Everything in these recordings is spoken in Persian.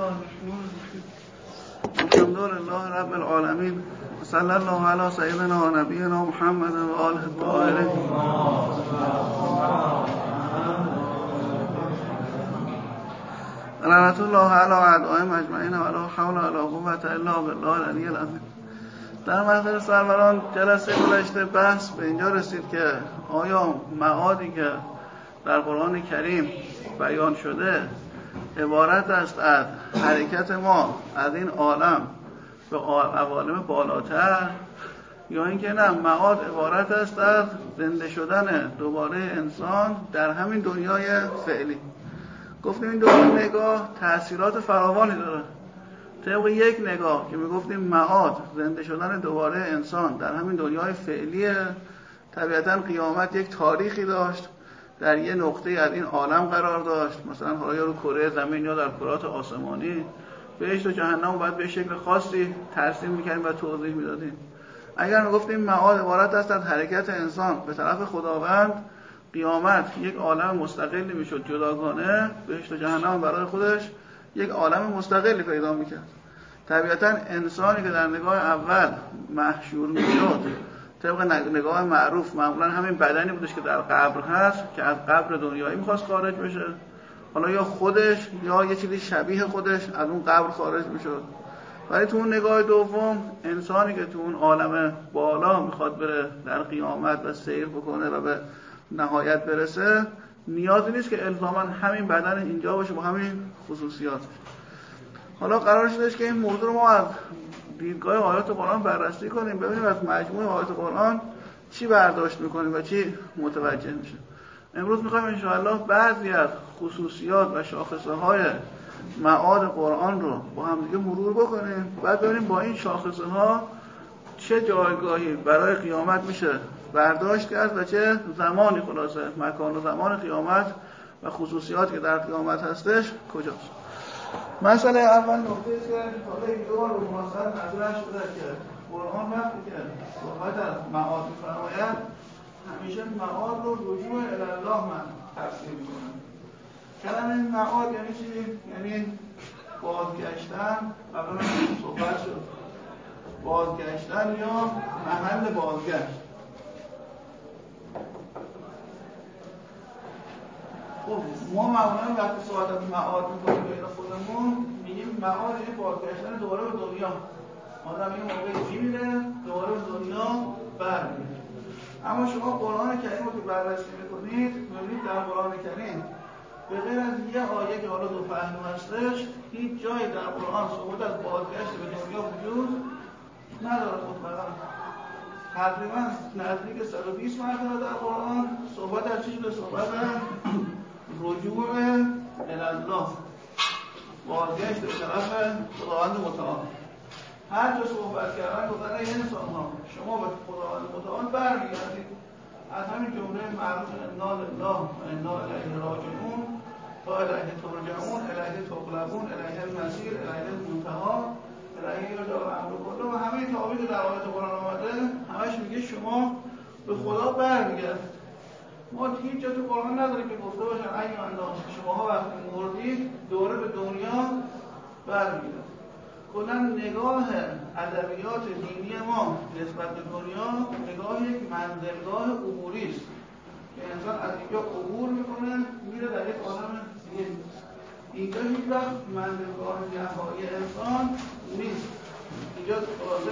الحمدلله رب العالمین صلی الله علی سیدنا و نبینا محمد و آله الطاهرین. رحمت الله علی اعدائهم اجمعین و لا حول ولا قوة الا بالله العلی العظیم. در محضر سروران جلسه گذشته بحث به اینجا رسید که آیا معادی که در قرآن کریم بیان شده عبارت است از حرکت ما از این عالم به عوالم بالاتر، یا اینکه نه، معاد عبارت است از زنده شدن دوباره انسان در همین دنیای فعلی. گفتیم این دو نگاه تأثیرات فراوانی داره. طبق یک نگاه که میگفتیم معاد زنده شدن دوباره انسان در همین دنیای فعلیه، طبیعتاً قیامت یک تاریخی داشت، در یه نقطه از این عالم قرار داشت، مثلا حالا یا رو کره زمین یا در کرات آسمانی. بهشت و جهنم باید به شکل خاصی ترسیم می‌کردیم و توضیح میدادیم. اگر میگفتیم معاد عبارت است از حرکت انسان به طرف خداوند، قیامت یک عالم مستقلی میشد جداگانه، بهشت و جهنم برای خودش یک عالم مستقلی پیدا میکرد. طبیعتاً انسانی که در نگاه اول محشور میشد طبق نگاه معروف معمولا همین بدنی بودش که در قبر هست، که از قبر دنیایی میخواست خارج بشه، حالا یا خودش یا یه چیزی شبیه خودش از اون قبر خارج میشد. ولی تو اون نگاه دوم، انسانی که تو اون عالم بالا میخواد بره در قیامت و سیر بکنه و به نهایت برسه، نیازی نیست که الزاما همین بدن اینجا باشه با همین خصوصیاتش. حالا قرار شدش که این موضوع رو ما از دیدگاه آیات قرآن بررسی کنیم، ببینیم از مجموع آیات قرآن چی برداشت میکنیم و چی متوجه میشه. امروز میخوایم انشاءالله بعضی از خصوصیات و شاخصه های معاد قرآن رو با هم دیگه مرور بکنیم، بعد ببینیم با این شاخصه ها چه جایگاهی برای قیامت میشه برداشت کرد و چه زمانی، خلاصه مکان و زمان قیامت و خصوصیاتی که در قیامت هستش کجاست. مسئله اول نکته است که حالا این دو بار به مناسبت مطرح شده که قرآن وقتی که صحبت از معاد می‌فرماید همیشه معاد رو رجوع الی الله من تفسیر می‌کنه. کلمه معاد یعنی چی؟ یعنی بازگشتن. قبلا صحبت شد بازگشتن یا محل بازگشت. خب ما معمولا وقتی صحبت از معاد می‌کنیم بین خودمون میگیم معاد یعنی بازگشتن دوباره به دنیا. آدم یه موقعی میره دوباره به دنیا برمیگرده. اما شما قرآن کریم رو که بررسی می‌کنید می‌بینید در قرآن کریم به غیر از یه آیه که حالا دو پهلو هستش، هیچ جایی در قرآن صحبت از بازگشت به دنیا وجود نداره. مطلقاً تقریباً نزدیک 120 مرتبه در قرآن صحبت از چی شده؟ صحبت از رجوع الله، بازگشت به طرف خداوند متعال. هر جا صحبت کردن گفتن ای انسان ها شما به خداوند متعال برمیگردید. از همین جمله معروف انا لله و انا الیه راجعون و الیه ترجعون الیه تقلبون الیه المصیر الیه المنتهی الیه یرجع الامر کله و همه تعابیر که در آیات قرآن آمده همش میگه شما به خدا برمیگردید. ما هیچ جا تو قرآن نداریم که گفته باشن ایها الناس شماها وقتی مردید دوره به دنیا برمیگردید. کلاً نگاه ادبیات دینی ما نسبت به دنیا نگاه یک منزلگاه عبوری است که انسان از اینجا عبور میکنه میره در یک عالم دیگه. اینجا هیچ وقت منزلگاه نهایی انسان نیست. اینجا خلاصه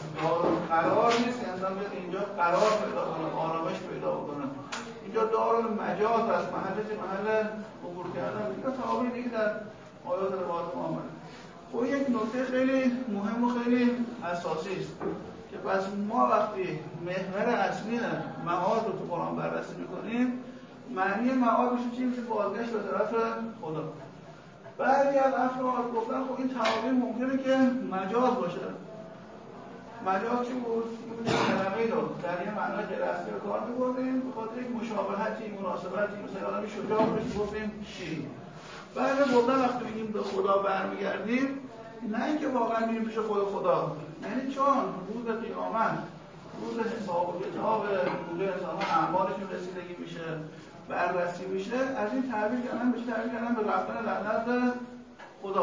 قرار نیست که انسان بیاد اینجا قرار پیدا کنه، آرامش پیدا کنه. اینجا دارالمجاز است، محل عبور کردن. اینجا تعابیر دیگه در آیات روایات ما آمده. و یک نکته خیلی مهم و خیلی اساسی است که پس ما وقتی محور اصلی معاد رو تو قرآن بررسی میکنیم، معنی معاد میشه چی؟ میشه بازگشت به طرف خدا. بعضی از افراد گفتن خب این تعابیر ممکنه که مجاز باشه. مجاز چی بود؟ این کلمه‌ای رو در یه معنای غیر اصلی به کار می‌بردیم به خاطر یک مشابهتی، مناسبتی، مثلا آدمی شجاع بودش گفتیم شیر. بعد گفتن وقتی میگیم به خدا برمیگردیم، نه اینکه واقعا میریم پیش خدا، یعنی چون روز قیامت روز حساب و کتاب روز انسان‌ها اعمالشون رسیدگی میشه، بررسی میشه، از این تعبیر کردن به رفتن در نزد خدا.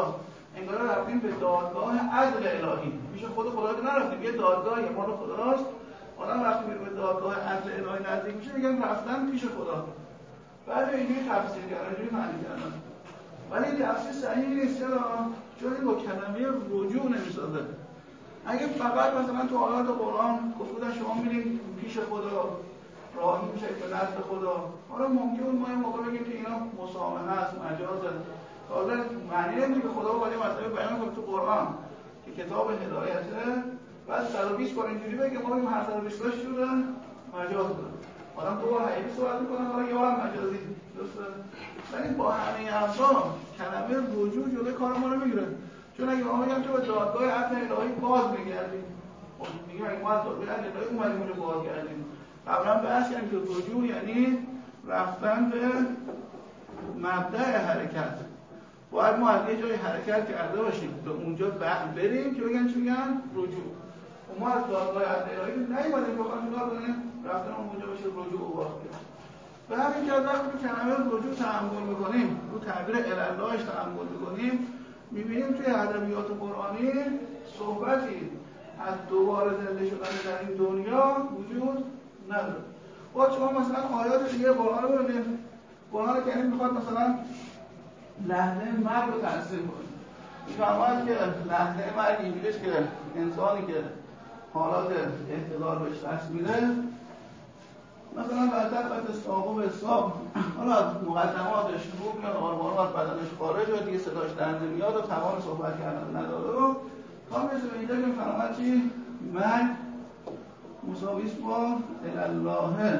انگار رفتیم به دادگاه عدل الهی. میشه خود خدا که نرفتیم، یه دادگاه یه مال خداست. آدم وقتی میره به دادگاه عدل الهی نزدیک میشه میگن رفتن پیش خدا. بعد اینجوری تفسیر کردن، اینجوری معنی کردن. ولی این تفسیر صحیح نیست. چرا؟ چون این با کلمه رجوع نمیسازه. اگه فقط مثلا تو آیات قرآن گفتن شما میرید پیش خدا، راهی میشید به نزد خدا، حالا ممکنه ما یه موقع بگیم که اینا مسامحه است، مجازه. حالا معنی نمیده که خدا باید مسئله بیان کنه تو قرآن که کتاب هدایته، بعد 120 بار اینجوری بگه ما بگیم هر 120 تاش شده مجاز بود. آدم دو بار حقیقی صحبت میکنه، حالا یه بار مجازی. درسته؟ ولی با همه ارزا کلمه رجوع جلوی کار ما رو میگیره. چون اگه ما بگم که به دادگاه عدل الهی باز میگردیم، خب میگیم اگه ما از دادگاه عدل الهی اومدیم اونجا باز گردیم. قبلا بحث کردیم که رجوع یعنی رفتن به مبدأ حرکت. باید ما از یه جای حرکت کرده باشیم به اونجا بریم که بگن چی میگن؟ رجوع. و ما از دادگاه عدل الهی نیومدیم بخوایم چیکار کنیم؟ رفتن اونجا بشه رجوع و باز کنیم. به همین که وقتی کلمه رجوع تأمل می‌کنیم، رو تعبیر الالهش تأمل می‌کنیم، می‌بینیم توی ادبیات قرآنی صحبتی از دوباره زنده شدن در این دنیا وجود نداره. با شما مثلا آیات دیگه قرآن رو ببینید. قرآن کریم می‌خواد مثلا لحظه مرگ رو تفسیر کنه. می‌فرماید که لحظه مرگ اینجوریه که انسانی که حالات احتضار بهش دست میده، مثلا بعد استاقو به استاق، حالا از مقدماتش روح میاد، آرمانو از بدنش خارج و دیگه صداش در نمیاد و توان صحبت کردن نداره و تا میرسه به اینجا که میفرماید چی؟ مرگ مساویست با الالله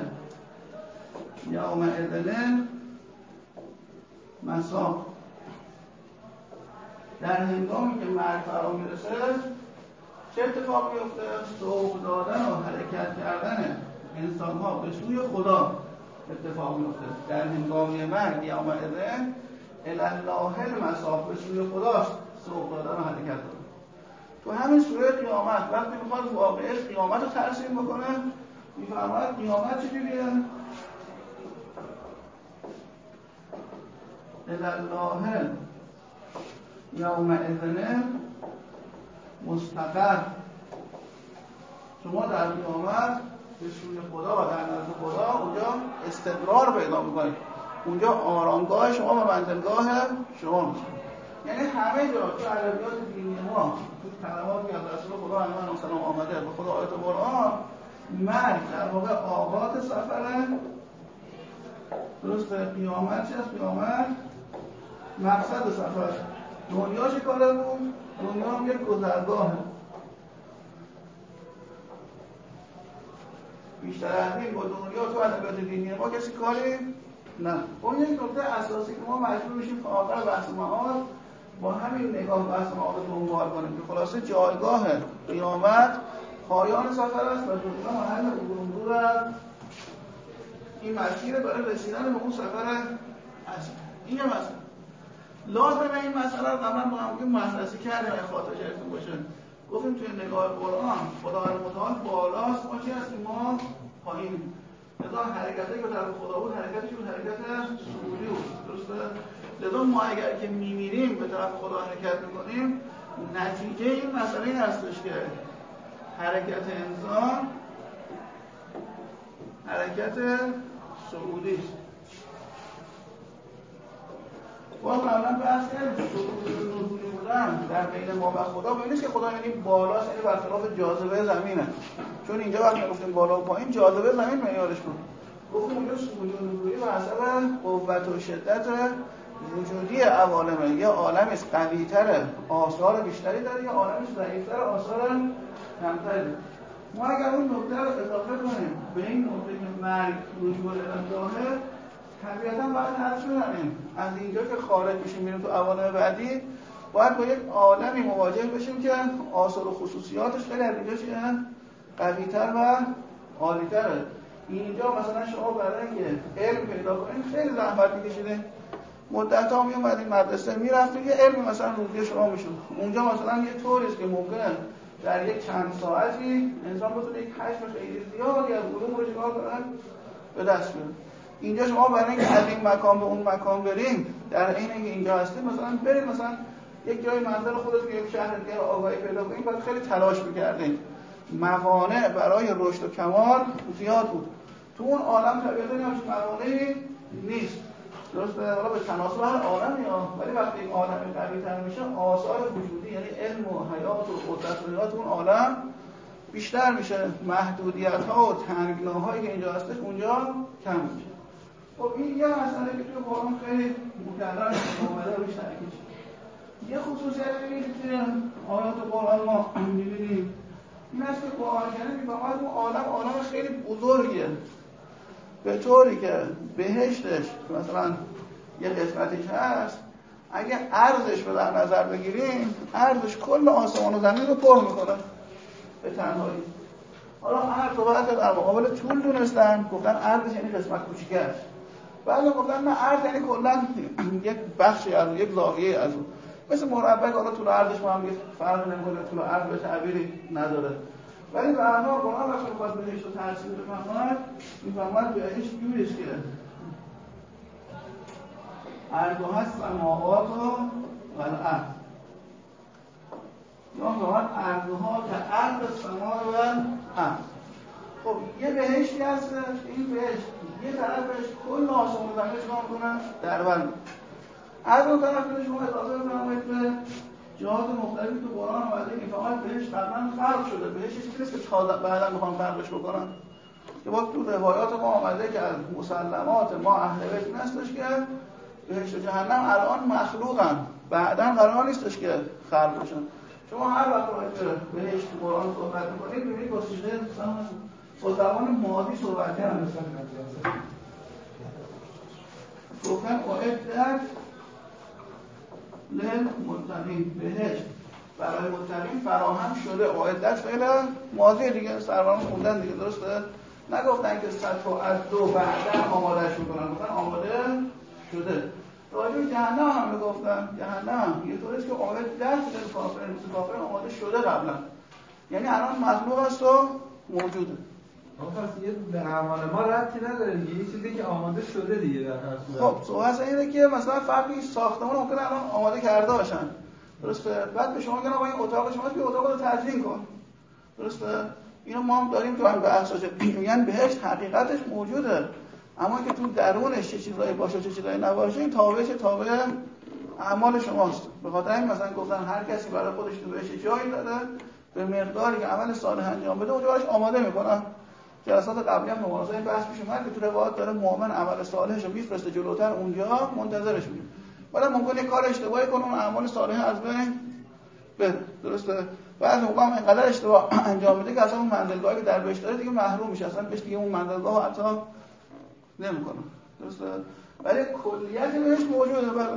یومئذ مساق. در هنگامی که مرگ فرا میرسه چه اتفاق میفته؟ سوق دادن و حرکت کردن انسان ها به سوی خدا اتفاق میفته. در هنگامی مرگ یومئذ الالله المساق، به سوی خداست سوق دادن و حرکت دادن. تو همین سوره قیامت وقتی میخواد واقعه قیامت رو ترسیم بکنه، میفرماید قیامت چجوریه؟ الالله یومئذ مستقر. شما در قیامت به سوی خدا، در نزد خدا اونجا استقرار پیدا میکنید. اونجا آرامگاه شما و منزلگاه شما میشه. یعنی همه جا تو ادبیات دینی ما، تو کلماتی که از رسول خدا علیه السلام آمده به خدا آیات قرآن، مرگ در واقع آغاز سفره. درسته؟ قیامت چه است؟ قیامت مقصد سفر. دنیا چه کاره بود؟ دنیا هم یک گذرگاهه. بیشتر از این با دنیا تو ادبیات دینی ما کسی کاری نه. اون یک نکته اساسی که ما مجبور میشیم که آخر بحث معاد با همین نگاه بحث معاد رو دنبال کنیم که خلاصه جایگاه قیامت پایان سفر است و دنیا محل عبور از این مسیر برای رسیدن به اون سفر اصلی. این یه مسئله. لازمه این مسئله رو قبلا با هم مطرحی کردیم اگه خاطر جایتون باشه. گفتیم توی نگاه قرآن خدا متعال بالاست، ما چی هستیم؟ ما پایینیم. لذا حرکتی که طرف خدا بود حرکتی بود حرکت صعودی بود. درسته؟ لذا ما اگر که میمیریم به طرف خدا حرکت میکنیم، نتیجه این مسئله این هستش که حرکت انسان حرکت صعودی است. با قبلا بحث کردیم صعودی و نزولی بودن در بین ما و خدا. ببینید که خدا یعنی بالاست، یعنی برخلاف جاذبه زمینه. چون اینجا وقتی گفتیم بالا و پایین، جاذبه زمین معیارش بود. گفتیم اونجا صعودی و نزولی بر حسب قوت و شدت وجودی عوالمه. یه عالمی قوی‌تره، آثار بیشتری داره، یه عالمی ضعیف‌تر، آثار کمتری داره. ما اگر اون نکته رو اضافه کنیم به این نکته که مرگ رجوع الالهه، طبیعتاً باید حدس بزنیم از اینجا که خارج میشیم میریم تو عوالم بعدی، باید با یک عالمی مواجه بشیم که آثار و خصوصیاتش خیلی از اینجا چیه؟ قوی‌تر و عالی‌تره. اینجا مثلا شما برای اینکه علم پیدا کنید خیلی زحمت می‌کشیدین، مدت‌ها میومدین مدرسه میرفتید یه علم مثلا روزی شما میشد. اونجا مثلا یه طوریست که ممکنه در یک چند ساعتی انسان بتونه یک حجم خیلی زیادی از علوم رو چیکار کنه؟ به دست بیاره. اینجا شما برای اینکه از این مکان به اون مکان بریم، در عین اینکه اینجا هستیم مثلا برید مثلا یک جای منزل خودتون یک شهر دیگه آگاهی پیدا کنید باید خیلی تلاش می‌کردید. موانع برای رشد و کمال زیاد بود. تو اون عالم طبیعتاً همچین موانعی نیست. درسته؟ حالا به تناسب هر عالمی ولی وقتی این عالم قوی‌تر میشه آثار وجودی یعنی علم و حیات و قدرت و حیات اون عالم بیشتر میشه، محدودیت‌ها و تنگناهایی که اینجا هستش اونجا کم میشه. خب این یه مسئله که توی قرآن خیلی مکرر اومده روش تاکید شده. یه خصوصیتی که توی آیات قرآن ما می‌بینیم این است که قرآن کریم می‌فرماید اون عالم خیلی بزرگیه، به طوری که بهشتش مثلا یه قسمتش هست اگه عرضش رو در نظر بگیریم عرضش کل آسمان و زمین رو پر میکنه به تنهایی. حالا عرض رو بعد در مقابل طول دونستن گفتن عرضش یعنی قسمت کوچیکش، بعد گفتن نه عرض یعنی کلا یک بخشی از یک زاویه از اون، مثل مربع حالا طول عرضش با هم فرق نمیکنه، طول عرض به تعبیری نداره. ولی به هر حال قرآن وقتی می‌خواد بهشت رو تفسیر بفهمه می‌فهمد بهشت جوریه که عرضها السماوات و الارض یا می‌فهمد عرضها که عرض السماء و الارض. خب یه بهشتی هست که این بهشت یه طرفش کل آسمان و زمین چیکار می‌کنه؟ دربر می‌کنه. از اون طرف شما اضافه بفرمایید به جهات مختلفی تو قرآن اومده که فقط بهش قبلا خلق شده، بهش چیزی نیست که تازه بعدا میخوان خلقش بکنن. که با تو روایات ما اومده که از مسلمات ما اهل بیت این هستش که بهشت و جهنم الان مخلوقن، بعدا قرار نیستش که خلق بشن. شما هر وقت راجع به بهشت تو قرآن صحبت می‌کنید ببینید با صیغه با زبان ماضی صحبت کردن. گفتن اعدت للمتقین، بهشت برای متقین فراهم شده. اعدت فعل ماضی دیگه، سروران خوندن دیگه، درسته؟ نگفتن که ستعد بعدا آمادهش میکنن، گفتن آماده شده. راجع به جهنم هم گفتن جهنم یه طوریست که اعدت للکافرین، کافرین آماده شده قبلا، یعنی الان مخلوق است و موجوده. پس یه به اعمال ما ربطی نداره دیگه، یه چیزی که آماده شده دیگه در هر صورت. خب صحبت اینه که مثلا فرقی ساختمان ممکنه الان آماده کرده باشن، درسته؟ بعد به شما میگن آقا این اتاق شماست، بیا اتاق رو تزیین کن، درسته؟ اینو ما هم داریم تو بحثاش، میگن بهشت حقیقتش موجوده، اما که تو درونش چه چیزایی باشه چه چیزایی نباشه این تابع اعمال شماست. به خاطر این مثلا گفتن هر کسی برای خودش تو بهشت جایی داره به مقداری که عمل صالح انجام بده اونجا براش آماده میکنن. جلسات قبلی هم مواضع این بحث پیش اومد که تو روایات داره مؤمن عمل صالحش رو میفرسته جلوتر اونجا منتظرش میشه. بعد ممکنه کار اشتباهی کنه اون اعمال صالح از بین بره، درسته؟ بعد موقع هم اینقدر اشتباه انجام میده که اصلا اون منزلگاهی که در بهشت داره دیگه محروم میشه، اصلا بهش دیگه اون منزلگاه حتی نمیکنه، درسته؟ ولی کلیت بهش موجوده. بله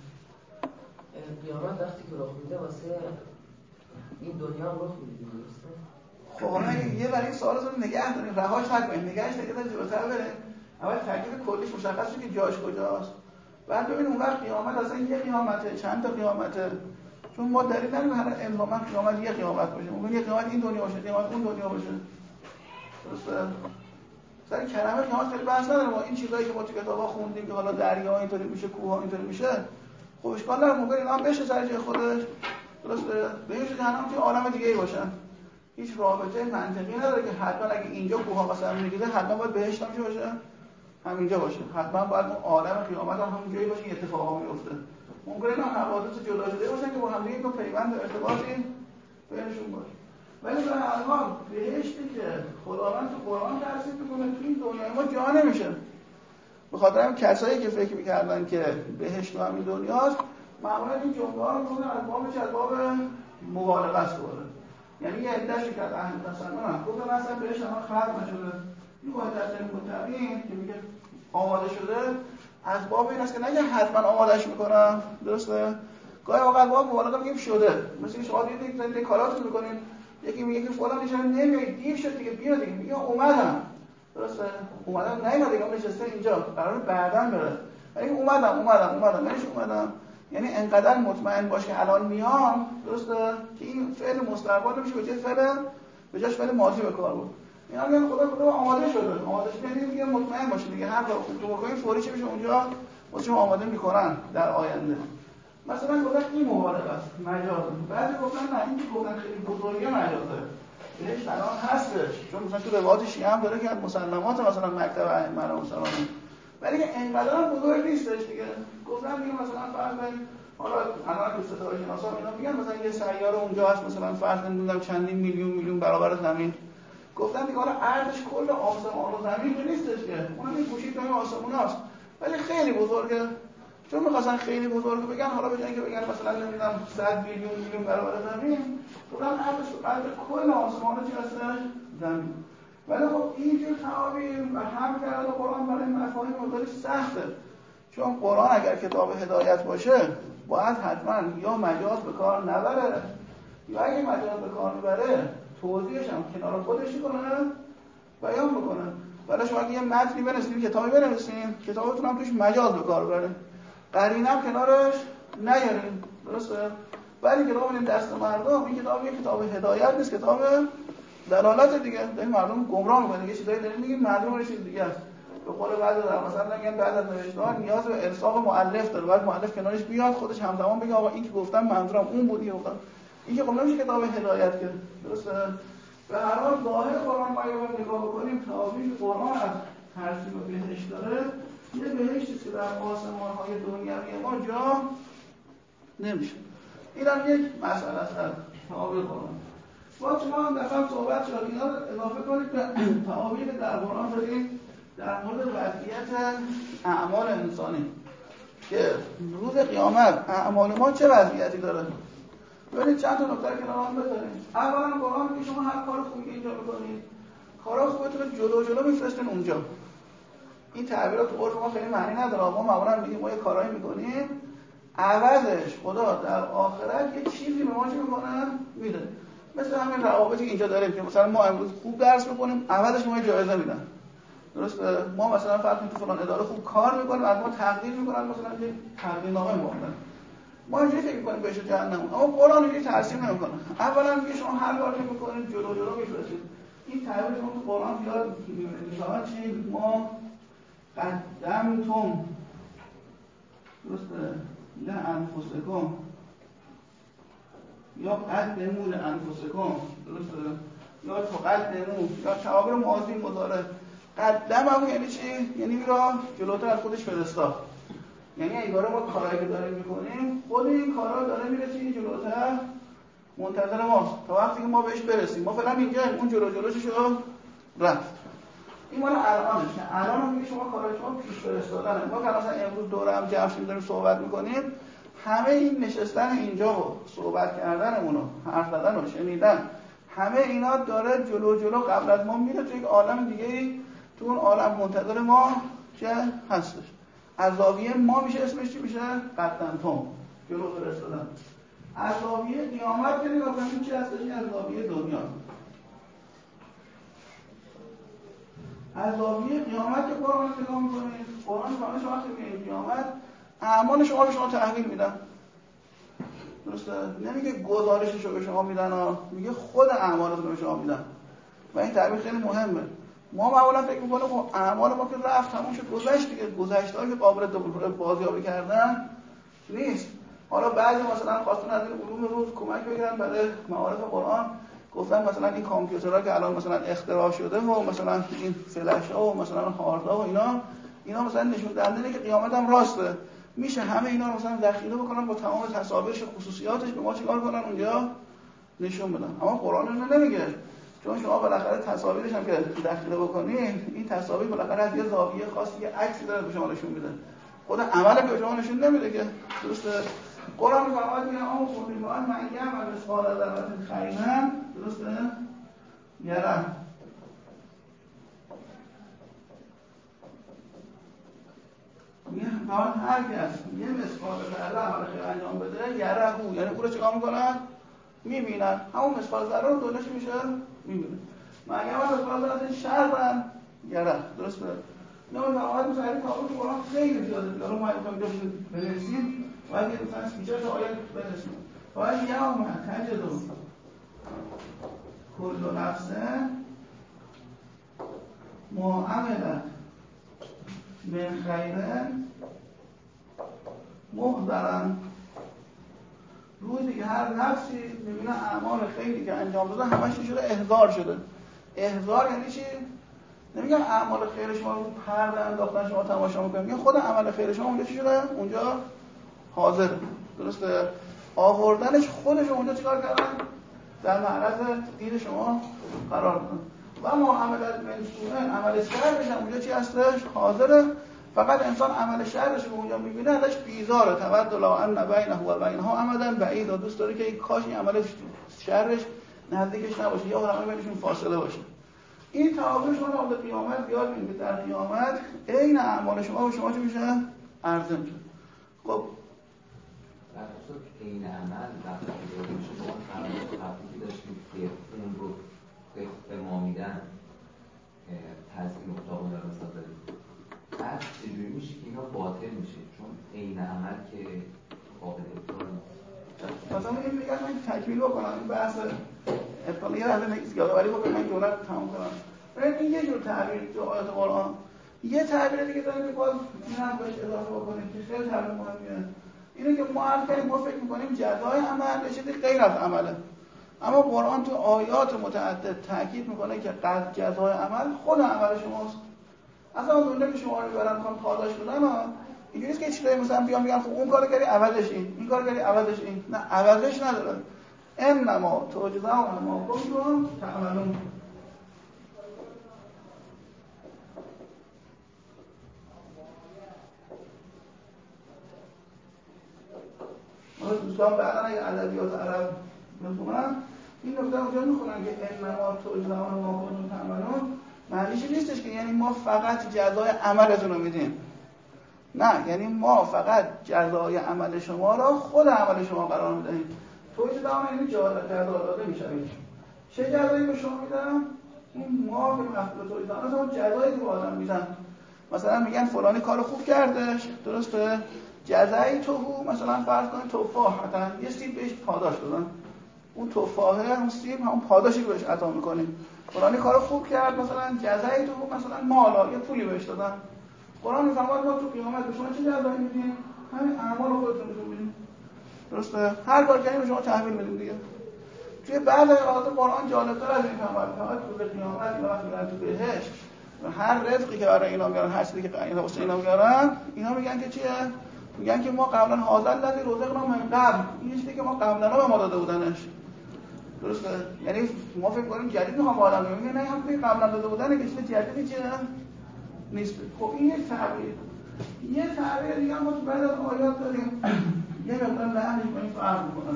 قیامت وقتی که رخ میده واسه این دنیا هم رخ میده، درسته؟ خب حالا یه برای این سوال رو نگه داریم، رهاش نکنیم، نگهش تا جلوتر بریم. اول ترکیب کلیش مشخص شه که جاش کجاست. بعد ببین اون وقت قیامت اصلا یه قیامته، چند تا قیامته؟ چون ما دلیل نداریم هر الزاما قیامت یه قیامت باشه. ممکن یه قیامت این دنیا باشه، قیامت اون دنیا باشه. درسته؟ سر کلمه قیامت خیلی بحث نداره. ما این چیزایی که ما تو کتابا خوندیم که حالا دریا اینطوری میشه، کوه اینطوری میشه، خب اشکال نداره، ممکن اینا هم بشه سر جای خودش. درسته؟ بهش جهنم توی عالم دیگه‌ای باشن. هیچ رابطه منطقی نداره که حتما اگه اینجا کوه مثلا میگیره حتما باید بهشت هم چه باشه؟ همینجا باشه. حتما باید اون عالم قیامت هم همونجایی باشه که اتفاقا میفته. ممکنه اینا حوادث جدا شده باشن که با هم دیگه یک پیوند ارتباطی بینشون باشه. ولی به هر حال بهشتی که خداوند تو قرآن توصیف میکنه تو این دنیای ما جا نمیشه. به خاطر همین کسایی که فکر میکردن که بهشت تو همین دنیاست معمولا این جمله ها رو میگن از بابش از باب مبالغه است. یعنی یه عده‌اش که از اهل تسنن گفتن اصلا بهش هم خلق نشده. این قاعده متقین که میگه آماده شده از باب این است که نگه حتما آمادهش میکنم، درسته؟ گاهی اوقات باب مبالغه میگیم شده. مثلا شما دیدید کاراتون میکنین یکی میگه که فلان نشون نمیاد دیر شد دیگه بیا دیگه میگه اومدم، درسته؟ اومدم نیومد دیگه اون نشسته اینجا قراره بعداً بره. ولی اومدم منش اومدم یعنی انقدر مطمئن باش که الان میام، درسته؟ که این فعل مستقبل نمیشه به جاش فعل ماضی به کار بود. اینا میگن خدا آماده شده. آماده شده یعنی دیگه مطمئن باشید دیگه هر کار خوب بکنید فوری چه میشه اونجا واسه شما آماده میکنن در آینده. مثلا گفتن این مبالغه است، مجازه. بعضی گفتن نه، این که گفتن خیلی بزرگه مجازه. بهش الان هستش، چون مثلا تو روایات شیعه هم داره که از مسلمات مثلا مکتب ائمه رو مثلا، ولی که اینقدر هم بزرگ نیستش دیگه. گفتن دیگه مثلا فرض کنید حالا الان تو ستاره شناسا اینا میگن مثلا یه سیاره اونجا هست مثلا فرض کنید چندین میلیون برابر زمین. گفتن دیگه حالا عرضش کل آسمان و زمین که نیستش که، اونم یه گوشه توی آسموناست، ولی خیلی بزرگه. چون می‌خواستن خیلی بزرگ بگن، حالا به جای اینکه بگن مثلا نمیدونم 100 میلیون برابر زمین، گفتن عرض کل آسمان چی هستش؟ زمین. ولی خب اینجور تعابیر و هم کردن قرآن برای مفاهیم مقداری سخته، چون قرآن اگر کتاب هدایت باشه باید حتما یا مجاز به کار نبره، یا اگه مجاز به کار میبره توضیحش هم کنار خودش کنه، بیان بکنه. ولی شما اگه یه متنی بنویسین، کتابی بنویسین، کتابتون هم توش مجاز به کار بره، قرینه هم کنارش نیارین، درسته؟ ولی کتاب این دست مردم، این کتاب یه کتاب هدایت نیست، کتاب دلالت دیگه. این مردم گمراه می‌کنه، یه چیزایی دارین میگین مردم یه چیز دیگه است. به قول بعضی مثلا میگن بعد از نوشتار نیاز به انصاف مؤلف داره، باید مؤلف کنارش بیاد خودش همزمان بگه آقا این که گفتم منظورم اون بود، یا گفتم این که خب نمیشه کتاب هدایت که، درسته؟ به هر حال ظاهر قرآن ما اگه نگاه بکنیم، تعابیر قرآن از ترتیب بهشت داره، یه بهشتی که در آسمان‌های دنیوی ما جا نمیشه. اینم یک مسئله است از تعابیر قرآن. با شما هم دفعه صحبت شد، اینا رو اضافه کنید به تعابیر در قرآن داریم در مورد وضعیت اعمال انسانی، که روز قیامت اعمال ما چه وضعیتی داره. ببینید چند تا نکته کنار هم بذاریم. اولا قرآن میگه شما هر کار خوبی که اینجا میکنید، کارا خوبتون رو جلو میفرستین اونجا. این تعبیرات تو عرف ما خیلی معنی نداره. ما معمولا میگیم ما یه کارایی میکنیم، عوضش خدا در آخرت یه چیزی به ما چه میکنه؟ میده. مثل همین روابطی که اینجا داریم که مثلا ما امروز خوب درس میکنیم، عوضش ما یه جایزه میدن. درسته؟ ما مثلا فرض کنید تو فلان اداره خوب کار میکنیم، از ما تقدیر میکنن، مثلا یه تقدیرنامه میدن. ما اینجوری فکر می‌کنیم بهش جهنم، اما قرآن اینجوری ترسیم نمی‌کنه. اولا میگه شما هر کاری می‌کنید جلو می‌فرستید. این تعبیر شما تو قرآن زیاد می‌بینید. چی؟ ما قدمتم، درسته؟ لانفسکم، یا قدموا لانفسکم، درسته؟ یا تقدموا، یا تعابیر ماضی مضارع. قدم یعنی چی؟ یعنی را جلوتر از خودش فرستاد. یعنی انگار ما کارهایی که داریم میکنیم، خود این کارا داره میره چی جلوتر منتظر ماست تا وقتی که ما بهش برسیم. ما فعلا اینجا اون جلوشو رفت. این مال الانه که الان میگه شما کارهای شما پیش فرستادنه. ما که مثلا امروز دوره هم جمع شدیم داریم صحبت میکنیم، همه این نشستن اینجا و صحبت کردنمون و حرف زدن و شنیدن، همه اینا داره جلو قبل از ما میره تو یک عالم دیگه، تو اون عالم منتظر ما چه هستش. از زاویه ما میشه اسمش چی میشه؟ قدمتم، جلو فرستادن. از زاویه قیامت که نگاه کنیم چی هستش؟ از زاویه دنیا. از زاویه قیامت که قرآن رو نگاه میکنید، قرآن شما وقتی میگه قیامت اعمال شما به شما تحویل میدن. درسته؟ نمیگه گزارشش رو به شما میدن، میگه خود اعمالتون رو به شما میدن. و این تعبیر خیلی مهمه. ما معمولا فکر می‌کنیم خب اعمال ما که رفت تموم شد، گذشت دیگه، گذشته‌ها که قابل بازیابی کردن نیست. حالا بعضی مثلا خواستن از این علوم روز کمک بگیرن برای معارف قرآن، گفتن مثلا این کامپیوترها که الان مثلا اختراع شده و مثلا این فلش‌ها و مثلا هاردها و اینا مثلا نشون دهنده که قیامت هم راسته. میشه همه اینا رو مثلا ذخیره بکنن با تمام تصاویرش و خصوصیاتش، به ما چیکار کنن اونجا نشون بدن. اما قرآن اینو نمیگه، چون شما بالاخره تصاویرش هم که ذخیره بکنید، این تصاویر بالاخره از یه زاویه خاصی یه عکسی داره به شما نشون میده. خود عمل به شما نشون نمیده که. درسته؟ قرآن میگه میگه اما خودیمان من یعمل مثقال ذره خیرا، درسته؟ یره. میگه باید هر کس یه مثقال ذره عمل خیر انجام بده، یره، یعنی او رو چیکار میکنن؟ میبینن. همون مثقال ذره رو دنیا چی میشه؟ میبینن. معنی هم مثقال ذره شربن یره، درسته؟ نه اون مواد مصاحبه کارو تو قرآن خیلی زیاده. حالا ما میخوایم بنویسیم، باید یه مثلا 30 تا آیه بنویسیم. باید یوم تجد کل نفس ما عملت من خیر محضرا روزی که هر نفسی میبینه اعمال خیلی که انجام داده همش شده احضار شده. احضار یعنی چی؟ نمیگم اعمال خیر شما رو پرده انداختن شما تماشا میکنید، میگم خود عمل خیر شما اونجا چی شده؟ اونجا حاضر. درسته؟ آوردنش خودش اونجا چیکار کردن؟ در معرض دید شما قرار دادن. و ما عمل منصوره، عمل شرش هم اونجا چی هستش؟ حاضره. فقط انسان عمل شرش رو اونجا میبینه ازش بیزاره. تودل ان بینه و بینها امدا بعید، دوست داره که کاش این عمل شرش نزدیکش نباشه یا همه بینشون فاصله باشه. این تعامل شما در قیامت یاد میگیرید که در قیامت عین اعمال شما به شما چه میشه؟ عرضه میشه. خب در خصوص عین عمل وقتی که داریم شما تفاوتی داشتید که اون رو به ما میدن تزیین اتاق رو مثلا داریم، بعد چجوری میشه که اینا باطل میشه چون عین عمل که قابل ابطال نیست؟ مثلا این میگم من تکمیل بکنم این بحث ابطال یه لحظه یادآوری بکنم من جمله رو تموم کنم. ببین این یه جور تعبیر تو آیات قرآن، یه تعبیر دیگه داریم که باز اینم بهش اضافه بکنیم که خیلی تعبیر مهمه. اینه که ما عرض کردیم ما فکر می‌کنیم جزای عمل یه چیزی غیر از عمله، اما قرآن تو آیات متعدد تاکید میکنه که جزای عمل خود عمل شماست. اصلا اون دنیا که شما رو میبرن میخوان پاداش بدن اینجوریه که چیزایی مثلا بیان میگن خب اون کارو کردی عوضش این کارو کردی عوضش این، نه عوضش نداره. انما تجزون ما کنتم تعملون. ما دوستان بعدا اگه ادبیات عرب بخونن این نکته اونجا میخونن که انما تجزون ما کنتم تعملون معنیش نیستش که یعنی ما فقط جزای عملتون رو میدیم، نه، یعنی ما فقط جزای عمل شما را خود عمل شما قرار میدهیم. توجیه دامه یعنی جزا داده میشوید. چه جزایی به شما میدم؟ این ما که مفعول توجیه دامه اون جزایی که به آدم میدن. مثلا میگن فلانی کار خوب کردش، درسته؟ جزایی توهو مثلا فرض کنید تفاح مثلا یه سیب بهش پاداش دادن، اون تفاحه اون سیب همون پاداشی که بهش عطا میکنیم. فلانی کار خوب کرد مثلا جزایی توهو مثلا مالا یه پولی بهش دادن. قرآن میفرماید ما تو قیامت به شما چه جزایی میدیم؟ همین اعمال خودتون رو میدیم. درسته؟ هر کار کردیم به شما تحویل میدیم دیگه. توی بعضی آیات قرآن جالب‌تر از این فهمید که روز قیامت یا وقتی میرن تو بهشت هر رزقی که برای اینا میارن، هر چیزی که اینا واسه اینا میارن، اینا میگن که چیه؟ میگن که ما قبلا حاضر الذی رزقنا من قبل، این چیزی که ما قبلا به ما داده بودنش. درسته؟ یعنی ما فکر کنیم جدید میخوام با آدم میگن نه همون که قبلا داده بودن که چیز جدیدی چیه؟ نیست. خب این یک تعبیر. یه تعبیر دیگه هم ما تو بعض از آیات داریم یه مقدار لحنش با این فرق میکنن.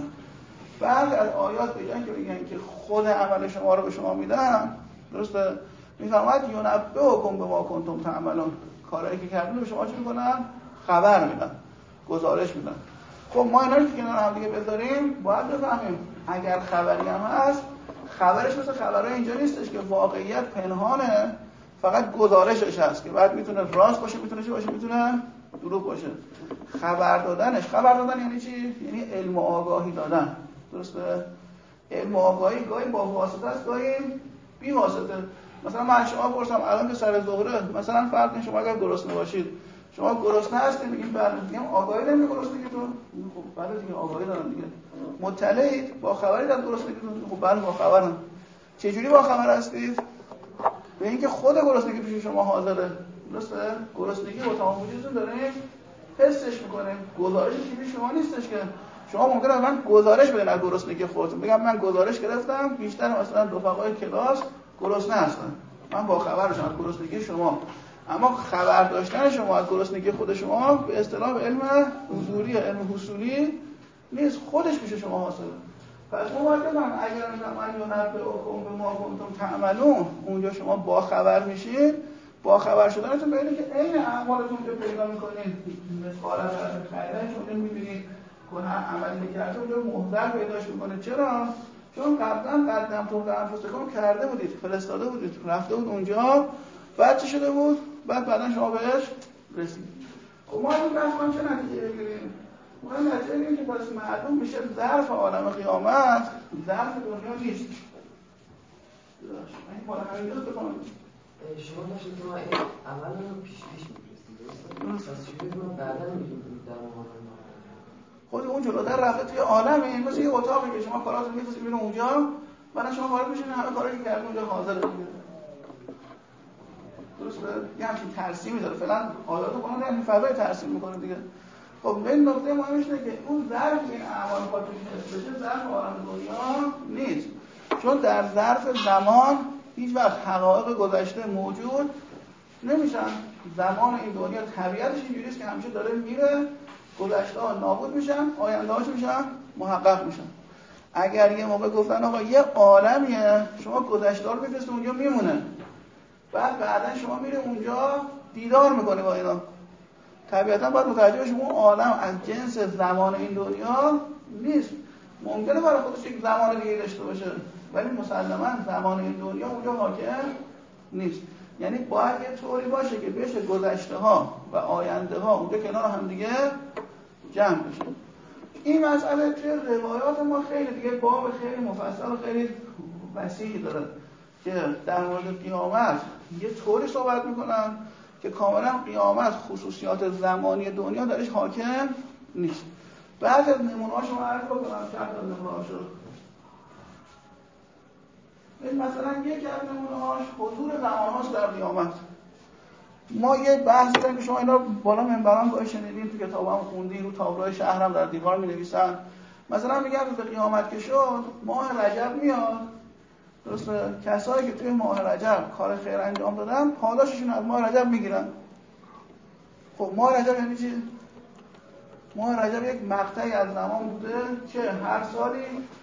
بعض از آیات بگن که میگن که خود عمل شما رو به شما میدن، درسته؟ میفرماید ینبئکم بما کنتم تعملون، کارهایی که کردین به شما چی میکنن؟ خبر میدن، گزارش میدن. خب ما اینا رو که کنار هم دیگه بذاریم باید بفهمیم اگر خبری هم هست، خبرش مثل خبرهای اینجا نیستش که واقعیت پنهانه، فقط گزارشش هست که بعد میتونه راست باشه، میتونه چی باشه، میتونه دروغ باشه. خبر دادن یعنی چی؟ یعنی علم و آگاهی دادن. درسته؟ علم و آگاهی گاهی با واسطه است، گاهی بی واسطه. مثلا من شما پرسم الان که سر ظهره، مثلا فرض کنید شما اگر گرسنه باشید، شما گرسنه هستید میگیم بله، میگم آگاهی دارید گرسنگیتون؟ خب بله دیگه آگاهی دارم دیگه. مطلعید؟ با خبری دارید گرسنگیتون؟ خب بله با خبرم. چه جوری با خبر هستید؟ به اینکه خود گرسنگی پیش شما حاضره. درسته؟ گرسنگی با تمام وجودتون دارین حسش میکنین. گزارشی که پیش شما نیستش که شما ممکنه من گزارش بدین از گرسنگی خودتون، بگم من گزارش گرفتم بیشتر مثلا رفقای کلاس گرسنه هستن، من با خبرشم از گرسنگی شما. اما خبر داشتن شما از گرسنگی خود شما به اصطلاح علم حضوری، علم حصولی نیست، خودش پیش شما حاصله. پس ما باید بفهم اگر من ینبئکم بما کنتم تعملون، اونجا شما با خبر میشید، با خبر شدنتون به اینه که عین اعمالتون رو پیدا میکنید. مثال از خیرش اونجا میبینید که هر عملی کرده اونجا محضر پیداش میکنه. چرا؟ چون قبلا قدمتم به انفسکم کرده بودید، فرستاده بودید، رفته بود اونجا، بعد چی شده بود؟ بعدا شما بهش رسیدید. خب ما این بحث چه نتیجه بگیریم؟ ما نتیجه بگیریم که پس معلوم میشه ظرف عالم قیامت ظرف دنیا نیست. این بالا همین رو بکنم. شما داشتید که ما این عمل رو پیش می‌رسید، درسته؟ پس چیزی که ما بعدا می‌تونیم در مورد خود اون جلوتر رفته توی عالمه، مثل یه اتاقی که شما کاراتون می‌فرستید میره اونجا، بعد شما وارد میشین همه کاری که کردید اونجا حاضره دیگه. درسته؟ یه همچین ترسیمی داره. فعلا آیات قرآن همین فضای ترسیم میکنه دیگه. خب این نکته مهمش اینه که اون ظرف این اعمال پاک توش بشه ظرف عالم دنیا نیست. چون در ظرف زمان هیچ وقت حقایق گذشته موجود نمیشن. زمان این دنیا طبیعتش اینجوریه که همیشه داره میره، گذشته‌ها نابود میشن، آینده‌هاش میشن محقق میشن. اگر یه موقع گفتن آقا یه عالمیه، شما گذشته رو میفرستید اونجا میمونه، بعدا شما میره اونجا دیدار میکنه با اینا، طبیعتا باید متوجه بشیم اون عالم از جنس زمان این دنیا نیست. ممکنه برای خودش یک زمان دیگه داشته باشه، ولی مسلماً زمان این دنیا اونجا حاکم نیست. یعنی باید یه طوری باشه که بشه گذشته ها و آینده ها اونجا کنار هم دیگه جمع بشه. این مسئله توی روایات ما خیلی دیگه باب خیلی مفصل و خیلی وسیعی داره که در مورد قیامت یه طوری صحبت میکنن که کاملا قیامت خصوصیات زمانی دنیا درش حاکم نیست. بعضی از نمونه‌هاشو من عرض بکنم، چند تا نمونه‌هاشو. مثلا یکی از نمونه‌هاش حضور زمان‌هاست در قیامت. ما یه بحث داریم که شما اینا بالا منبرام باید شنیدین، تو کتابام خوندین، رو تابلوهای شهرم در دیوار می‌نویسن. مثلا میگن روز قیامت که شد ماه رجب میاد، درسته؟ کسایی که توی ماه رجب کار خیر انجام دادن پاداششون از ماه رجب میگیرن. خب ماه رجب یعنی چی؟ ماه رجب یک مقطعی از زمان بوده که هر سالی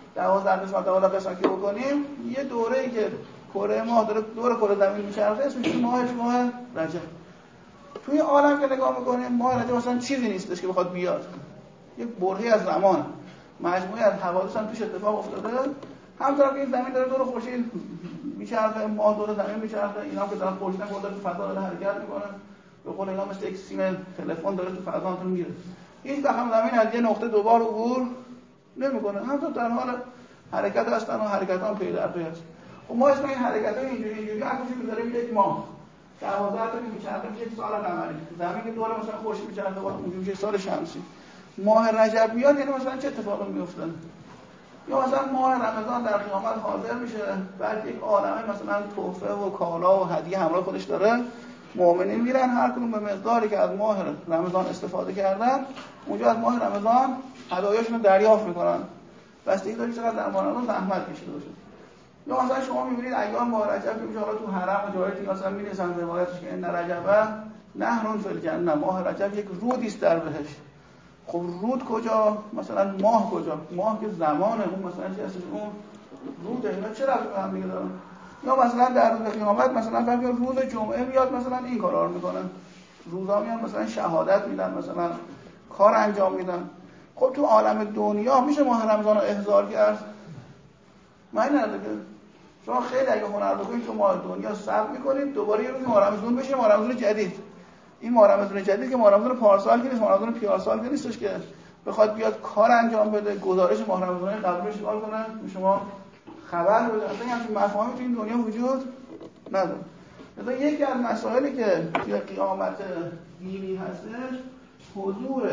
12 قسمت که بکنیم یه دوره‌ای که کره ماه داره دور کره زمین میچرخه اسمش ماه رجب. توی عالم که نگاه میکنیم ماه رجب مثلا چیزی نیستش که بخواد بیاد، یک برهه‌ای از زمان، مجموعه از حوادث هم توش اتفاق افتاده. همونطور که این زمین داره دور خورشید میچرخه، ماه دور زمین میچرخه، اینا که دارن خورشید رو تو فضا داره حرکت میکنن، به قول اینا مثل یک سیم تلفن داره تو فضا همون میره. هیچ وقت هم زمین از یه نقطه دوبار عبور نمیکنه، همونطور در حال حرکت هستن و حرکت هم پی در پی هست. و ما اسم این حرکت‌های اینجوری عکسش می‌ذاریم یک ماه 12 تا میچرخه میشه یک سال قمری. زمین که دور مثلا خورشید میچرخه اونجوری میشه سال شمسی. ماه رجب میاد یعنی مثلا چه اتفاقی میفته؟ یا مثلا ماه رمضان در قیامت حاضر میشه، بعد یک عالمه مثلا تحفه و کالا و هدیه همراه خودش داره، مؤمنین میرن هر کدوم به مقداری که از ماه رمضان استفاده کردن اونجا از ماه رمضان هدایاشون رو دریافت میکنن. بستگی داره چقدر در ماه رمضان زحمت کشیده باشه. یا مثلا شما میبینید ایام ماه رجب که میشه حالا تو حرم و جای دیگه مثلا می‌نویسن روایتش که ان رجب نهر فی الجنه، ماه رجب یک رودی است در بهشت. خب رود کجا؟ مثلا ماه کجا؟ ماه که زمانه، اون مثلا چی هست؟ اون روده. اینا چه ربطی به هم دیگه دارن؟ یا مثلا در روز قیامت مثلا فرض کنید روز جمعه میاد مثلا این کارا رو میکنن، روزا میان مثلا شهادت میدن، مثلا کار انجام میدن. خب تو عالم دنیا میشه ماه رمضان رو احضار کرد؟ معنی نداره که شما خیلی اگه هنر بکنید تو ماه دنیا ثبت میکنید دوباره یه روز ماه رمضان بشه، ماه رمضان جدید. این ماه رمضان جدید که ماه رمضان پارسال که نیست، ماه رمضان پیارسال که نیستش که بخواد بیاد کار انجام بده، گزارش ماه رمضان قبلش کار کنه، شما خبر بده. اصلا همین مفاهیمی تو این دنیا وجود نداره. مثلا یکی از مسائلی که توی قیامت دینی هستش حضور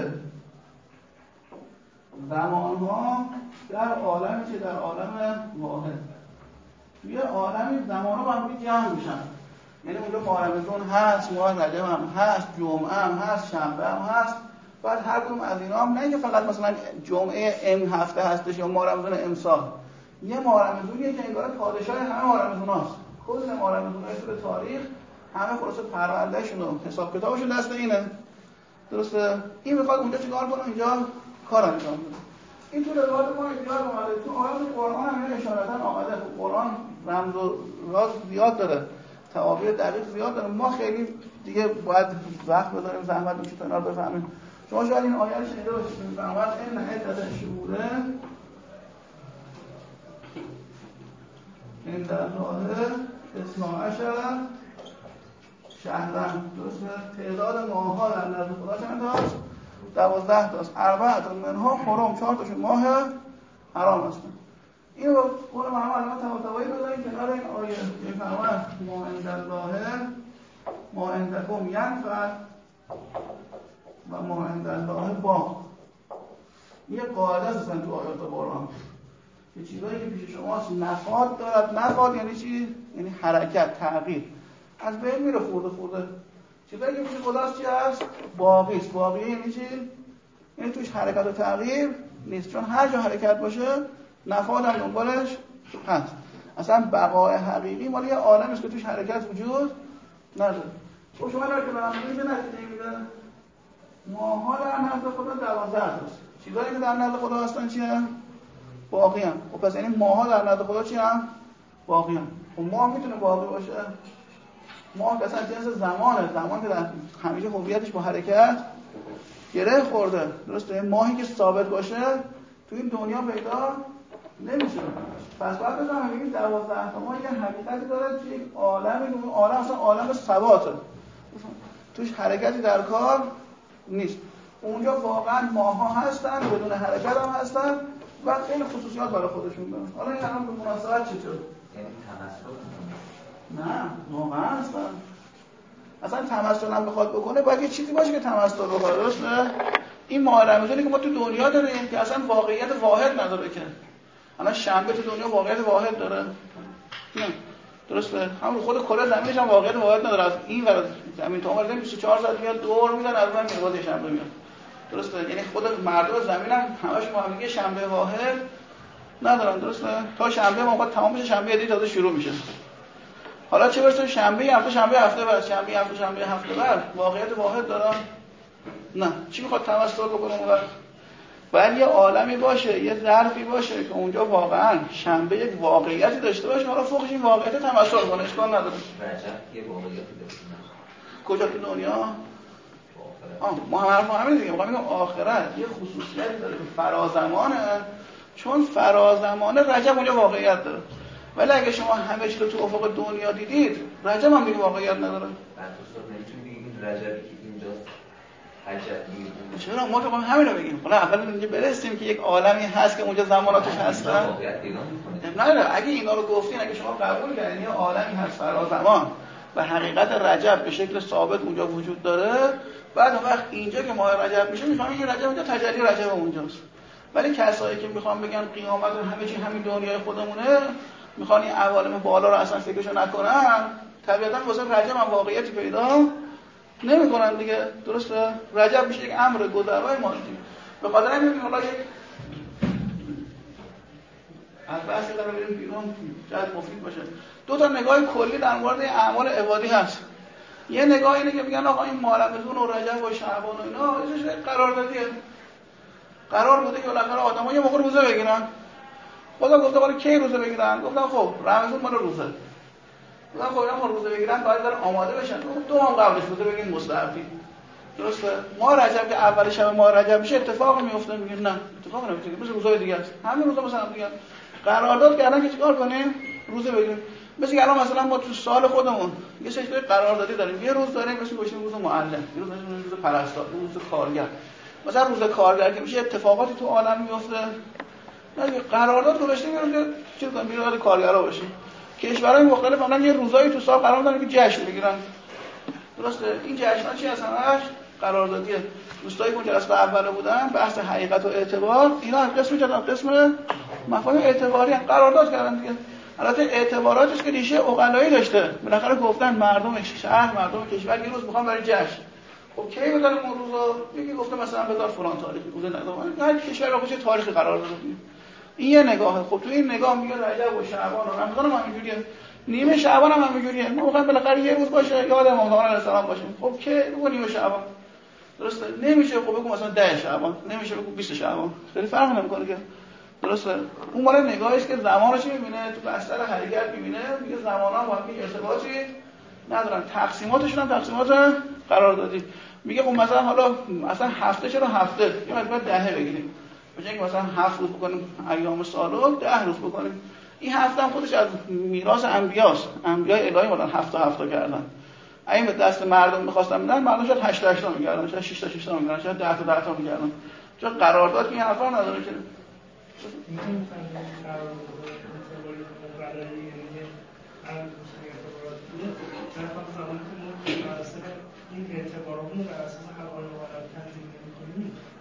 زمانها در عالمی که در عالم واحد، توی عالمی زمانها با هم جمع میشن. یعنی اونجا ماه رمضان هست، ماه رجب هم هست، جمعه هم هست، شنبه هم هست. بعد هر کدوم از اینا هم نه اینکه فقط مثلا جمعه ام هفته هستش یا ماه رمضان امسال، یه ماه رمضانیه که انگار پادشاه همه ماه رمضاناست. کل ماه رمضانای طول تاریخ همه خلاصه پروندهشون و حساب کتابشون دست اینه. درسته؟ این میخواد اونجا چیکار کنه، اینجا کار انجام بده. این تو روایت ما زیاد اومده، تو آیات قرآن هم اشارتا آمده. قرآن رمز و راز زیاد داره، تعابیر دقیق زیاد داره. ما خیلی دیگه باید وقت بذاریم، زحمت میشه تا اینا رو بفهمیم. شما شاید این آیه رو شنیده باشید، میفهمید این عدت شهوره این در الله 12 شهرن. درسته؟ تعداد ماه‌ها در نزد خدا چند تاست؟ 12 تاست. 4 منها حرم، 4 تاشون ماه حرام هستن. این رو قول محمد علامه طباطبایی بذاریم کنار این آیه. میفهمید ما عند الله ما عندکم ینفع و ما عند الله باق. یه قاعده است اصلا تو آیات قرآن که چیزایی که پیش شماست نفاد دارد. نفاد یعنی چی؟ یعنی حرکت، تغییر، از بین میره خورده. چیزایی که پیش خداست چی هست؟ باقی است. باقی یعنی چی؟ یعنی توش حرکت و تغییر نیست، چون هر جا حرکت باشه نفاد هم دنبالش هست. اصلا بقای حقیقی مال یه عالمی است که توش حرکت وجود نداره. خب شما اگر که برام میگه نتیجه میده ماها در نزد خدا 12 هست. چیزایی که در نزد خدا هستن چیه؟ باقی هم. خب پس یعنی ماها در نزد خدا چی هم؟ باقی هم. خب ماه میتونه باقی باشه؟ ماه که اصلا جنس زمانه، زمان که همیشه هویتش با حرکت گره خورده. درسته؟ ماهی که ثابت باشه تو این دنیا پیدا نمیشه. پس باید بفهمیم این 12 تا ماه یه حقیقتی داره که یک عالمی، اون عالم اصلا عالم ثباته، توش حرکتی در کار نیست. اونجا واقعا ماها هستن، بدون حرکت هم هستن و خیلی خصوصیات برای خودشون دارن. حالا این الان به مناسبت چطور؟ یعنی تمثل؟ نه، واقعا هستن. اصلا تمثل هم بخواد بکنه باید یه چیزی باشه که تمثل بکنه. درسته؟ این ماه رمضانی که ما تو دنیا داریم که اصلا واقعیت واحد نداره که. الان شنبه تو دنیا واقعیت واحد داره؟ نه. درسته؟ همون خود کره زمینش هم واقعیت واحد نداره. از این ور زمین تا اون ور 24 ساعت میاد دور میزنه، از اون میاد باز شنبه میاد. درسته؟ یعنی خود مردم زمین هم همش با هم دیگه شنبه واحد ندارن. درسته؟ تا شنبه ما بعد تمام بشه، شنبه دیگه تازه شروع میشه. حالا چه برسه شنبه هفته بعد، شنبه هفته بعد واقعیت واحد دارن؟ نه. چی میخواد تمثل بکنه اون وقت؟ باید یه عالمی باشه، یه ظرفی باشه که اونجا واقعا شنبه یک واقعیتی داشته باشه، حالا فوقش این واقعیت تمثل کنه، اشکال نداره. رجب یه واقعیتی داشته کجا تو دنیا؟ ما هم حرف همین دیگه، میگم آخرت یه خصوصیتی داره که فرازمانه، چون فرازمانه رجب اونجا واقعیت داره. ولی اگه شما همه چیز رو تو افق دنیا دیدید، رجب هم دیگه واقعیت نداره. بعد استاد نمیتونیم بگیم این رجبی که اینجاست عجبی. چرا ما تو همین رو بگیم؟ حالا اول اینجا برسیم که یک عالمی هست که اونجا زماناتش هستن. نه اگه اینا رو گفتین، اگه شما قبول کردین یه عالمی هست فرازمان و حقیقت رجب به شکل ثابت اونجا وجود داره، بعد وقت اینجا که ماه رجب میشه میفهمین این رجب اونجا تجلی رجب اونجاست. ولی کسایی که میخوان بگن قیامت همه چی همین دنیای خودمونه، میخوان این عوالم بالا رو اصلا فکرشو نکنن، طبیعتا واسه رجب هم واقعیتی پیدا نمی‌کنن دیگه. درسته؟ رجب میشه یک امر گذرای مادی. به خاطر همین حالا یک از بحث قرار بریم بیرون شاید مفید باشه. دو تا نگاه کلی در مورد اعمال عبادی هست. یه نگاه اینه که میگن آقا این ماه رمضان و رجب و شعبان و اینا چه قراردادیه. قرار بوده که بالاخره آدم‌ها یه موقع روزه بگیرن. خدا گفته ولی کی روزه بگیرن؟ گفتن خب رمضان مال روزه. خدا خب اینا روزه بگیرن باید دارن آماده بشن. دو ماه قبلش روزه بگیرن مستحبی. درسته؟ ماه رجب که اول شب ماه رجب میشه اتفاقی میفته، میگن نه اتفاقی نمیفته، مثل روزهای دیگه است. همین روزا مثلا دیگه قرارداد کردن که چیکار کنیم؟ روزه بگیریم. مثل که الان مثلا ما تو سال خودمون یه سری قراردادی داریم. یه روز داریم مثل گوشیم روز معلم، یه روز پرستار، روز کارگر. مثلا روز کارگر که میشه اتفاقاتی تو عالم میفته. نه قرارداد گذاشته میاد چیز کنیم بیاد کارگرا باشیم. کشورهای مختلف الان یه روزایی تو سال قرار دارن که جشن بگیرن. درسته؟ این جشن‌ها چی هستن؟ همش قراردادیه. دوستایی که جلسه اول بودن بحث حقیقت و اعتبار، اینا قسم جدا قسم مفاهیم اعتباری قرارداد کردن دیگه. البته اعتباراتش که ریشه عقلایی داشته. بالاخره گفتن مردم شهر، مردم کشور یه روز میخوان برای جشن. خب کی بذاریم اون روزا؟ یکی گفته مثلا بذار فلان تاریخ، روز ندارم. هر کشور خودش تاریخی قرار داده. این یه نگاهه. خب تو این نگاه میگه رجب و شعبان و رمضان هم همینجوریه. نیمه شعبان هم همینجوریه. ما میخوایم بالاخره یه روز باشه یاد امام زمان علیه السلام باشیم. خب کی بگو نیمه شعبان؟ درسته؟ نمیشه. خب بگو مثلا 10 شعبان، نمیشه بگو 20 شعبان. خیلی فرق نمیکنه که. درسته؟ اون مال نگاهی است که زمانش میبینه، تو بستر حرکت میبینه، میگه زمانا با هم ارتباطی ندارن. تقسیماتشون هم تقسیمات قراردادی. میگه خب مثلا حالا اصلا هفته چرا هفته؟ یه وقت 10 بگیریم. بجای اینکه مثلا 7 روز بکنیم ایام سالو 10 روز بکنیم. این هفته هم خودش از میراث انبیاست. انبیای الهی مدن هفته کردن. اگه به دست مردم می‌خواستن بدن، مردم شاید 8 تا می‌کردن، شاید 6 تا می‌کردن، شاید 10 تا می‌کردن. چون قرارداد این حرفا نداره که این اعتبارمون بر اساس حقایق و تنظیم می‌کنیم،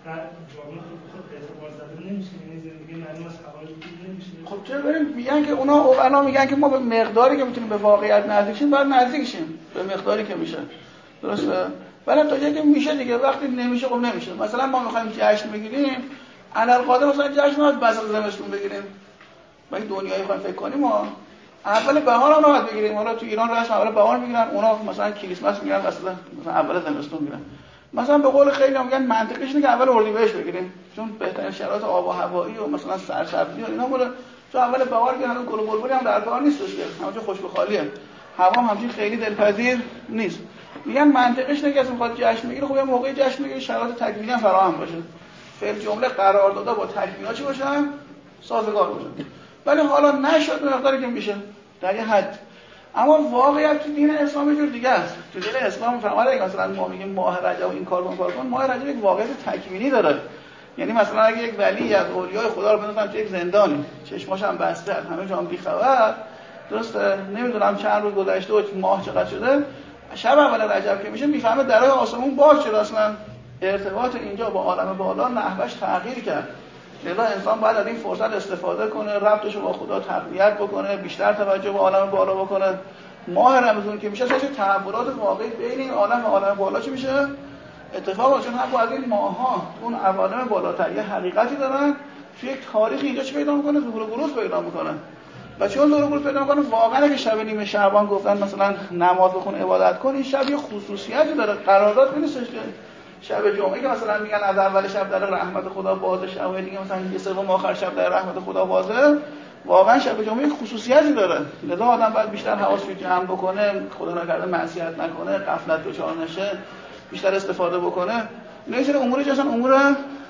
جامعه خود اعتبار زده نمیشه، یعنی زندگی معنی از حوادث نمیشه. خب چرا بریم میگن که اونا میگن که ما به مقداری که میتونیم به واقعیت نزدیک شیم باید نزدیک شیم به مقداری که میشه. درسته؟ ولی تا جایی که میشه دیگه، وقتی نمیشه خب نمیشه. مثلا ما میخوایم جشن بگیریم، علالقاعده مثلا جشن رو بس از زمستون بگیریم. ما این دنیایی خواهیم فکر کنیم ما اول بهار هم باید بگیریم. حالا تو ایران رسم اول بهار میگیرن، اونا مثلا کریسمس میگیرن مثلا اول زمستون میگیرن. مثلا به قول خیلی میگن منطقش اینه که اول اردیبهشت بگیریم، چون بهترین شرایط آب و هوایی و مثلا سرسبزی و اینا مال تو اول بهار که هنوز گل و بلبلی هم در کار نیستش که همونجا خشک و خالیه، هوا هم همچین خیلی دلپذیر نیست. میگن منطقش اینه که اصلا میخواد جشن بگیره، خب یه موقعی جشن بگیره شرایط تکوینی هم فراهم باشه، فعل جمله قراردادها با تکوینا چی باشن؟ سازگار باشن. ولی حالا نشد به مقداری که میشه در یه حد. اما واقعیت تو دین اسلام یه جور دیگه است. تو دین اسلام فرموده اگه مثلا ما میگیم ماه رجب این کار کن، ماه رجب یک واقعیت تکوینی داره. یعنی مثلا اگه یک ولی از اولیای خدا رو بندازن تو یک زندانی، چشماش هم بسته، همه جا هم بی‌خبر، درسته؟ نمیدونم چند روز گذشته و ماه چقدر شده، شب اول رجب که میشه میفهمه درای آسمون باز شده، اصلا ارتباط اینجا با عالم بالا نحوش تغییر کرد. لذا انسان باید از این فرصت استفاده کنه، ربطش رو با خدا تقویت بکنه، بیشتر توجه به عالم بالا بکنه. ماه رمضان که میشه چه تحولات واقعی بین این عالم و عالم بالا چی میشه؟ اتفاقا چون هم از این ماها اون عوالم بالاتر یه حقیقتی دارن، توی یک تاریخ اینجا چی پیدا میکنه؟ ظهور و بروز پیدا میکنه. و چون ظهور و بروز پیدا میکنه، واقعا اگه شب نیمه شعبان گفتن مثلا نماز بخون عبادت کن، این شب یه خصوصیتی داره، قرارداد نیستش که شب جمعه که مثلا میگن از اول شب در رحمت خدا بازه، شب دیگه مثلا یه سوم آخر شب در رحمت خدا بازه، واقعا شب جمعه خصوصیتی داره. لذا آدم باید بیشتر حواسش رو جمع بکنه، خدا نکرده معصیت نکنه، غفلت دچار نشه، بیشتر استفاده بکنه. اینا چه اموری که اصلا امور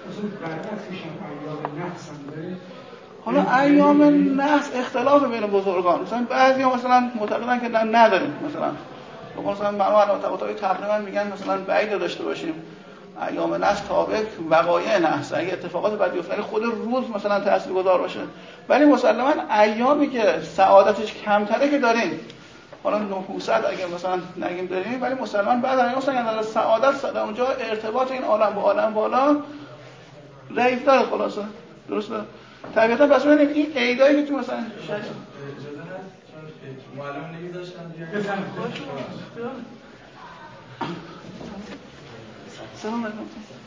حالا ایام نحس اختلاف بین بزرگان، مثلا بعضیا مثلا معتقدن که نداریم، مثلا معلومات تقریبا میگن مثلا بعید داشته باشیم ایام نحس تابع وقایع نحس، اگه اتفاقات بعد بیفته خود روز مثلا تاثیرگذار باشه. ولی مسلماً ایامی که سعادتش کمتره که داریم، حالا نحوست اگه مثلا نگیم داریم، ولی مسلمان بعد ایام مثلا در سعادت در اونجا ارتباط این عالم با عالم بالا ضعیف‌تر خلاصه. درسته؟ طبیعتا پس ببینیم این عیدایی که تو مثلا اجازه هست چون معلم نمیذاشتن بیان سلام علیکم.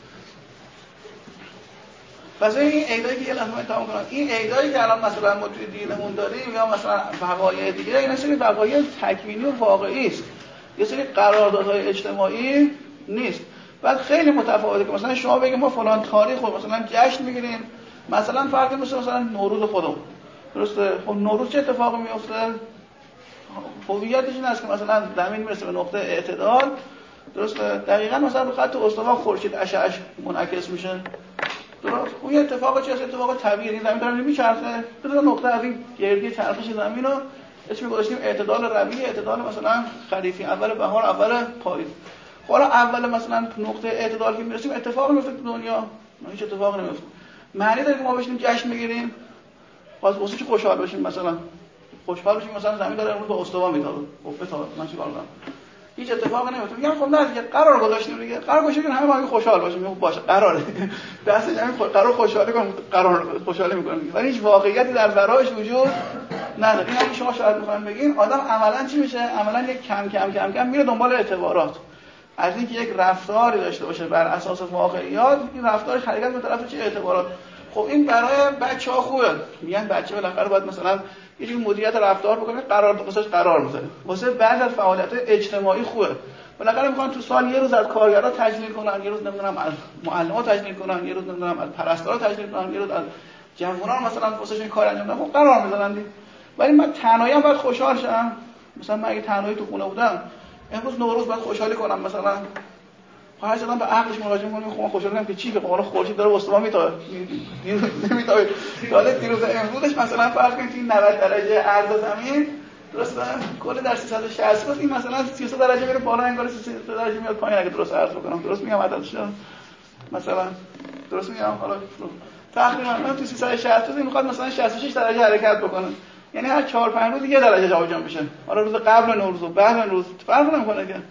پس این عیدایی که یه لحظه تمام کنم، این عیدایی که الان مثلا ما توی دینمون داریم یا مثلا وقایع دیگه، اینا سری وقایع تکوینی و واقعی است، یه سری قراردادهای اجتماعی نیست. بعد خیلی متفاوته که مثلا شما بگید ما فلان تاریخ رو مثلا جشن میگیریم، مثلا فرض مثلا نوروز خودمون، درسته؟ خب نوروز چه اتفاقی میفته؟ هویتش این است که مثلا زمین میرسه به نقطه اعتدال، درسته؟ دقیقاً مثلا رو خط استوا خورشید اشعه‌اش منعکس میشه. درست؟ اون اتفاق چه اتفاق طبیعی، این زمین داره میچرخه، به نقطه از این گردی چرخش زمین رو اسمش گذاشتیم اعتدال ربیع، اعتدال مثلا خریفی، اول بهار اول پاییز. حالا اول مثلا نقطه اعتدال که میرسیم اتفاق میفته تو دنیا، هیچ اتفاقی نمیفته. معنی داره که ما بشینیم جشن بگیریم؟ واسه چی خوشحال بشیم؟ مثلا خوشحال بشیم مثلا زمین داره امروز با استوا میتابه، خب بتابه، من چیکار کنم؟ هیچ اتفاقی نمیفته. میگم خب نه دیگه قرار گذاشتیم دیگه، قرار گذاشتیم همه ما خوشحال باشیم. میگم باشه قراره دست جمعی قرار خوشحالی کنیم، قرار خوشحالی میکنیم، ولی هیچ واقعیتی در ورایش وجود نداره. این هم شما شاید میخواین بگین آدم عملاً چی میشه؟ عملاً یک کم میره دنبال اعتبارات، از اینکه یک رفتاری داشته باشه بر اساس واقعیات، این رفتارش حرکت به طرف چه اعتبارات. خب این برای بچه‌ها خوبه، میگن بچه بالاخره باید مثلا یه جور مدیریت رفتار بکنه، قرار میذاره. واسه بعضی از فعالیت‌های اجتماعی خوبه، بالاخره میخوان تو سال یه روز از کارگرا تجلیل کنن، یه روز نمیدونم از معلم‌ها تجلیل کنن، یه روز نمیدونم از پرستارا تجلیل کنن، یه روز از جوانان مثلا واسهشون کار انجام بدن. خب قرار میذارن. ولی من تنهایی هم باید خوشحال شم. مثلا من اگه تنهایی تو خونه بودم امروز نوروز باید خوشحالی کنم، مثلا هر چقدر به عقلش مراجعه کنم، خب خوشحال نمیشه چی که حالا خورشید داره وسط ما میتابه، نمیتابه. حالا دیروز امروزش مثلا فرض کنید این 90 درجه عرض زمین، درسته؟ کل در 360 بود، این مثلا 33 درجه میره بالا، انگار 33 درجه میاد پایین اگه درست عرض بکنم. درست میگم عددش؟ مثلا درست میگم؟ حالا تقریبا تو 360 این میخواد مثلا 66 درجه حرکت بکنه، یعنی هر 4-5 روز یه درجه جابجا میشه. حالا روز قبل نوروز و بعد نوروز فرق نمیکنه که.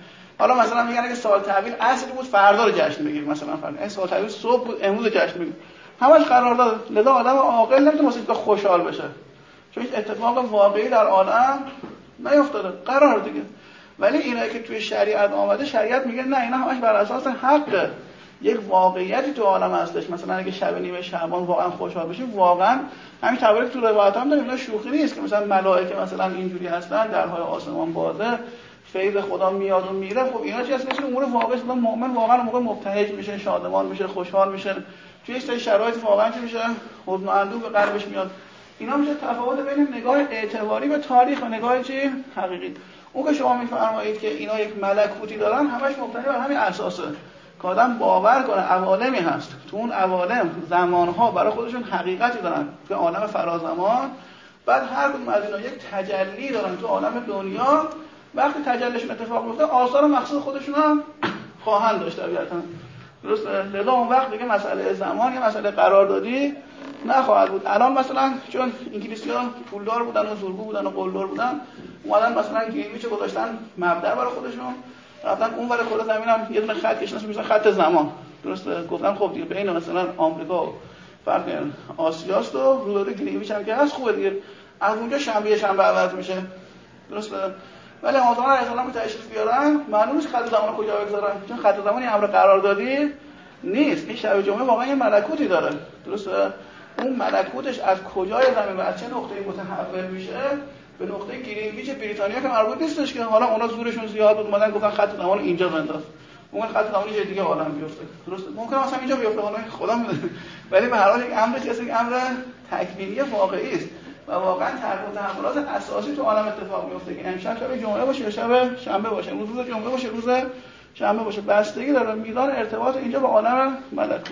حالا مثلا میگن اگه سال تحویل اصلی بود فردا رو جشن بگیریم، مثلا فردا این سال تحویل صبح بود امروز جشن بگیریم، همش قرارداد. لذا آدم عاقل نمیتونه واسه اینکه خوشحال بشه، چون هیچ اتفاق واقعی در عالم نیفتاده، قرار دیگه. ولی اینایی که توی شریعت آمده، شریعت میگه نه، اینا همش بر اساس حقه، یک واقعیتی تو عالم هستش. مثلا اگه شب نیمه شعبان واقعا خوشحال بشیم، واقعا همین تعبیری تو روایت هم داریم، اینا شوخی نیست که مثلا ملائکه مثلا اینجوری هستن، درهای آسمان بازه، فیض خدا میاد و میره. خب اینا چیزی مثل امور واقعی است. مؤمن واقعا موقع مبتهج میشه، شادمان میشه، خوشحال میشه، توی این شرایط واقعا چی میشه؟ حزن و اندوه به قلبش میاد. اینا میشه تفاوت بین نگاه اعتباری به تاریخ و نگاه چی حقیقی. اون که شما میفرمایید که اینا یک ملکوتی دارن، همش مبتنی بر همین اساسه که آدم باور کنه عوالمی هست، تو اون عوالم زمانها برای خودشون حقیقتی دارن، تو عالم فرازمان، بعد هر کدوم از اینا یک تجلی دارن تو عالم دنیا. وقتی تجلیشون اتفاق میفته، آثار مقصود خودشون هم خواهند داشت طبیعتاً. درسته؟ لذا اون وقت دیگه مسئله زمان یا مسئله قراردادی نخواهد بود. الان مثلا چون انگلیسی‌ها پولدار بودن و زورگو بودن و قلدر بودن، اومدن مثلا گرینویچ گذاشتن مبدأ برای خودشون، رفتن اون ور کره زمین هم یه دونه خط کشیدن میشه خط زمان. درسته؟ گفتن خب دیگه بین مثلا آمریکا و فرق آسیاست و روبروی گرینویچ هم که هست، خوبه دیگه، از اونجا شنبه عوض میشه. درسته؟ ولی آمازون علیه که تشریف بیارن، معلومه خط زمان کجا بگذارن، چون خط زمانی امر قراردادی نیست. این شب جمعه واقعا یه ملکوتی داره. درسته؟ اون ملکوتش از کجای زمین و از چه نقطه‌ای متحول میشه به نقطه گرینویچ بریتانیا که مربوط نیستش، که حالا اونا زورشون زیاد بود اومدن گفتن خط زمان اینجا بنداز، اون خط زمان یه دیگه عالم بیفته. درسته؟ ممکنه مثلا اینجا بیفته، حالا خدا میدونه، ولی به هر حال یک امر یک امر تکوینی واقعی است و واقعا تحولات اساسی تو عالم اتفاق میفته که امشب شب جمعه باشه یا شب شنبه باشه، امروز روز جمعه باشه روز شنبه باشه، بستگی داره میدان ارتباط اینجا با عالم ملکوت.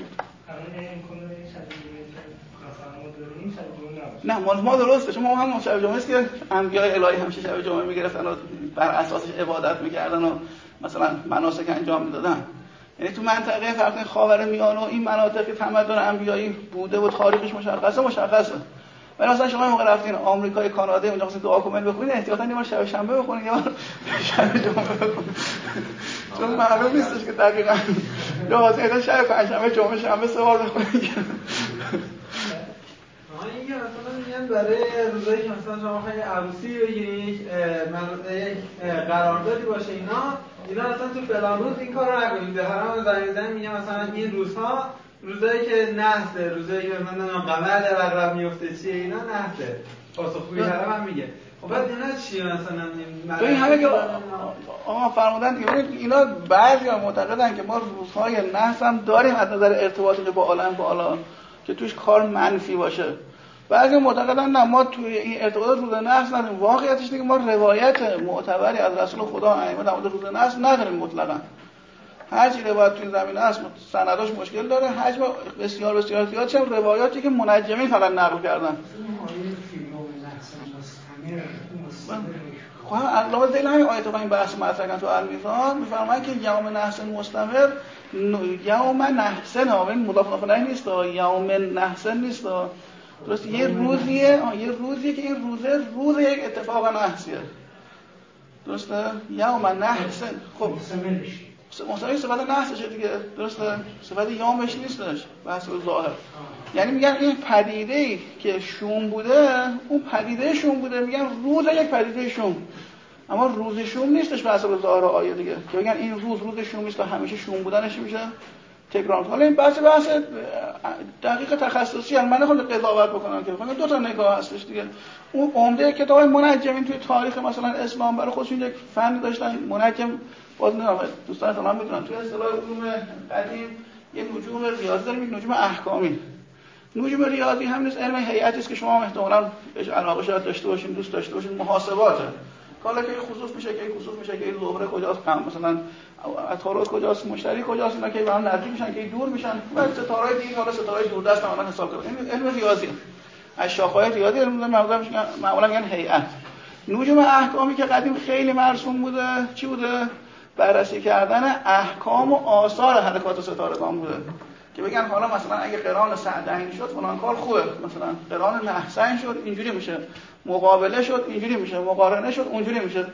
نه ما درسته، چون ما هم شب جمعه است که انبیاء الهی همیشه شب جمعه میگرفتن و بر اساسش عبادت میکردن و مثلا مناسک انجام میدادن. یعنی تو منطقه فرق خاورمیانه و این مناطق که تمدن انبیایی بوده و تاریخش مشخصه. ولی مثلا شما موقع رفتین آمریکای کانادا اونجا مثلا دعا کومنت بخونید، احتیاطاً یه بار شب شنبه بخونید یه بار شب جمعه بخونید، چون معلوم نیستش که دقیقاً لازمه شب پنجشنبه جمعه شنبه سه بار بخونید. این که مثلا میگن برای روزایی که مثلا شما خیلی عروسی بگیرید، یک قراردادی باشه، اینا اصلا تو فلان روز این کار رو نکنید. به هرام زنیدن میگن مثلا این روزها روزایی که نحسه، روزایی که مثلا قمر در عقرب میفته چیه، اینا نحسه. پاسخگویی حرام هم میگه. خب بعد اینا چیه مثلا این همه که آقا فرمودن دیگه، اینا بعضیا معتقدن که ما روزهای نحس هم داریم از نظر ارتباطش با عالم بالا که توش کار منفی باشه. بعضی معتقدن نه، ما توی این ارتباطات روز نحس نداریم. واقعیتش اینه که ما روایت معتبری از رسول خدا ائمه در مورد روز نحس نداریم مطلقاً. هر چی روایت توی زمینه است سنداش مشکل داره، حجم بسیار زیاد چه روایاتی که منجمین فقط نقل کردن. خب علامه ذیل همین آیه تو این بحث مطرح کردن تو المیزان، میفرمایند که یوم نحس مستمر، یوم نحس نه مضاف الیه نیست، یوم نحس نیست، درست یه روزیه که این روز یک اتفاق نحسیه. درسته؟ یوم نحس. خب مستمر صفت نحسشه دیگه، درسته؟ صفت یومش نیستش بحث ظاهر. یعنی میگن این پدیده‌ای که شوم بوده، اون پدیده شوم بوده، میگن روز یک پدیده شوم، اما روز شوم نیستش بحث ظاهر آیه دیگه، که میگن این روز شوم نیست که همیشه شوم بودنش میشه تکرار. حالا این بحث دقیق تخصصی هست، من نخوام قضاوت بکنم که دو تا نگاه هستش دیگه. اون عمده کتاب منجمین توی تاریخ مثلا اسلام برای خودشون یک فن داشتن. منجم باز نه دوستان تمام میدونن توی اصطلاح علوم قدیم یه نجوم ریاضی داریم، یک نجوم احکامی. نجوم ریاضی هم نیست، علم هیئتی است که شما احتمالاً بهش علاقه شاید داشته باشین، دوست داشته باشین. محاسباته. حالا که خصوص میشه که خصوص میشه که ظهر کجاست، مثلا عطارد کجاست، مشتری کجاست، اینا که به هم نزدیک میشن که دور میشن، و ستاره‌های دیگه حالا ستاره‌های دوردست معمولا حساب کنیم. این علم ریاضی از شاخه‌های ریاضی معمولا میگن هیئت. نجوم احکامی که قدیم خیلی مرسوم بوده، چی بوده؟ بررسی کردن احکام و آثار حرکات ستارگان بوده، که بگن حالا مثلا اگه قران سعدین شد فلان کار خوبه، مثلا قران نحسین شد اینجوری میشه، مقابله شد اینجوری میشه، مقارنه شد اونجوری میشه.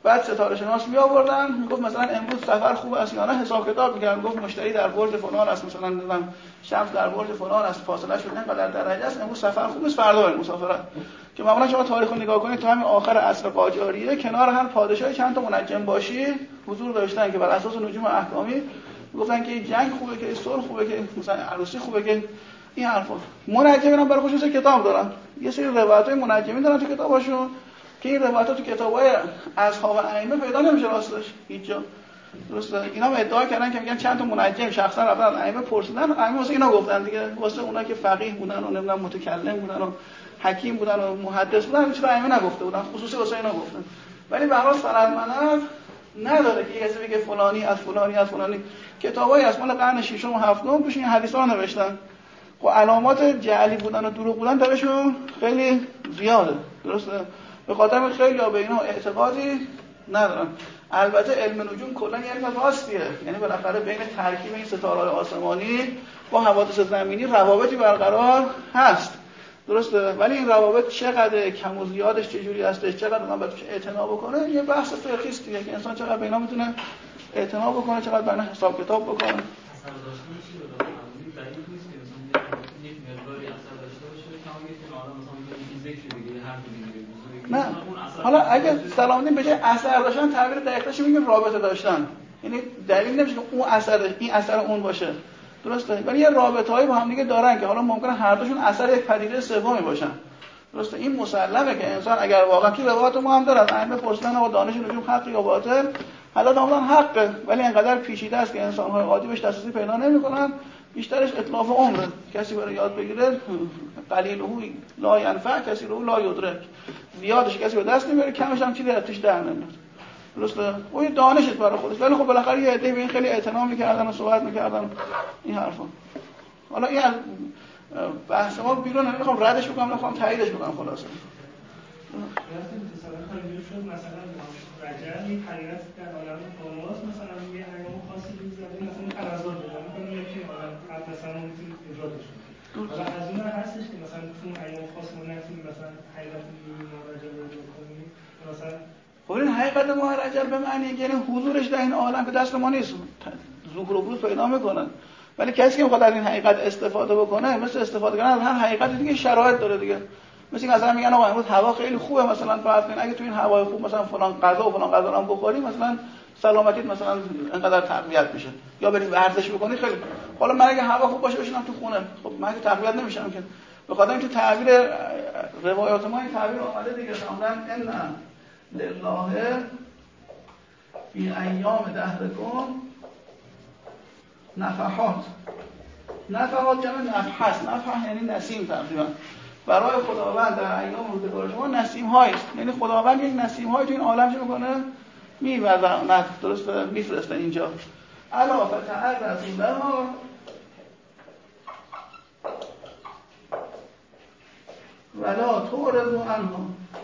بعد ستاره شناس می آوردن، میگفت مثلا امروز سفر خوب است یا نه، حساب کتاب می‌کردن، گفت مشتری در برج فلان است، مثلا نمیدونم شمس در برج فلان است، فاصله شد اینقدر درجه است، امروز سفر خوب است، فردا بریم مسافرت. که معمولا شما تاریخ رو نگاه کنید تا همین آخر عصر قاجاریه کنار هم پادشاه چند تا منجم باشی حضور داشتن که بر اساس نجوم احکامی گفتن که جنگ خوبه، که صلح خوبه، که مثلا عروسی خوبه، که این حرفا. منجمین برای خودشون کتاب دارن، یه سری روایت‌های منجمین دارن تو کتاباشون که این روایت‌ها تو کتاب‌های اصحاب ائمه پیدا نمیشه راستش هیچ جا. درسته؟ اینا هم ادعا کردن که میگن چند تا منجم شخصا رفتن از ائمه پرسیدن، ائمه واسه اینا گفتن دیگه، واسه اونایی که فقیه بودن و نمیدونم متکلم بودن و حکیم بودن و محدث بودن چرا ائمه نگفته بودن، خصوصی واسه اینا گفتن. ولی به هر حال سندمند نداره که کسی بگه فلانی از فلانی از فلانی. کتابای از مال قرن 6 و 7 توش این حدیثا رو نوشتن. خب علامات جعلی بودن و دروغ بودن درشون خیلی زیاده. درسته؟ به خاطر خیلی ها به اینا اعتقادی ندارن. البته علم نجوم کلا یه علم راستیه، یعنی بالاخره بین ترکیب این ستاره‌های آسمانی با حوادث زمینی روابطی برقرار هست. درسته؟ ولی این روابط چقدر کم و زیادش چجوری هستش، چقدر من باید اعتنا بکنه، یه بحث فقهی است دیگه، که انسان چقدر به اینا میتونه اعتنا بکنه، چقدر به اینا حساب کتاب بکنه. اثر داشتن چی رو داره؟ دلیل نیست که مثلا یک مقداری اثر داشته باشه، کما اینکه آدم مثلا یه ذکر دیگه هر دیگه. نه حالا اگه سلام به جای اثر داشتن تعبیر دقیقش میگیم رابطه داشتن، یعنی دلیل نمیشه که اون اثر این اثر اون باشه. درسته؟ ولی یه رابطه‌ای با هم دیگه دارن که حالا ممکنه هر دوشون اثر یک پدیده سومی باشن. درسته؟ این مسلمه که انسان اگر واقعا تو روایات ما هم داره ائمه پرسیدن آقا دانش نجوم حق یا باطل، حالا دامدن حقه، ولی انقدر پیچیده است که انسان‌های عادی بهش دسترسی پیدا نمی‌کنن، بیشترش اتلاف عمره. کسی برای یاد بگیره قلیله لا ینفع کسی رو لا یدرک، زیادش کسی به دست نمیاره، کمش هم چیزی ازش در نمیاد. درسته؟ او یه دانشش برای خودش، ولی خب بالاخره یه عده به این خیلی اعتنا می‌کردن و صحبت می‌کردن این حرفا. حالا این بحث ما بیرون نمیخوام ردش بکنم، نمیخوام تاییدش بکنم. خلاصه مثلا رجل یک حقیقت در عالم بالاست، مثلا یه ایام خاصی می‌ذاره، مثلا تنزل پیدا می‌کنه که عالم قبل مثلا می‌تونه ایجادش کنه. حالا از اون هستش که مثلا تو ایام خاص ما نتونیم مثلا حقیقت ما رجل رو بکنیم مثلا. خب این حقیقت ما رجل به معنی یعنی حضورش در این عالم که دست ما نیست، ظهور و بروز پیدا می‌کنه. ولی کسی که می‌خواد از این حقیقت استفاده بکنه، مثل استفاده کردن از هر حقیقت دیگه شرایط داره دیگه. مثلا مثلا میگن آقا امروز هوا خیلی خوبه، مثلا فرض کن اگه تو این هوای خوب مثلا فلان غذا و فلان غذا هم بخوری مثلا سلامتیت مثلا اینقدر تقویت میشه، یا بریم ورزش بکنی خیلی. حالا من اگه هوا خوب باشه بشینم تو خونه، خب من که تقویت نمیشم که. به خاطر اینکه تعبیر روایات ما این تعبیر اومده دیگه، فرمودن ان لله فی ایام دهرکم نفحات. نفحات جمع نفحه، نفحه یعنی نسیم تقریبا. برای خداوند در ایام روزگار شما نسیم هایی است، یعنی خداوند یک نسیم هایی تو این عالم چه میکنه؟ میوزن. درسته؟ میفرسته اینجا. الا فتعرضوا لها ولا تعرضوا عنها.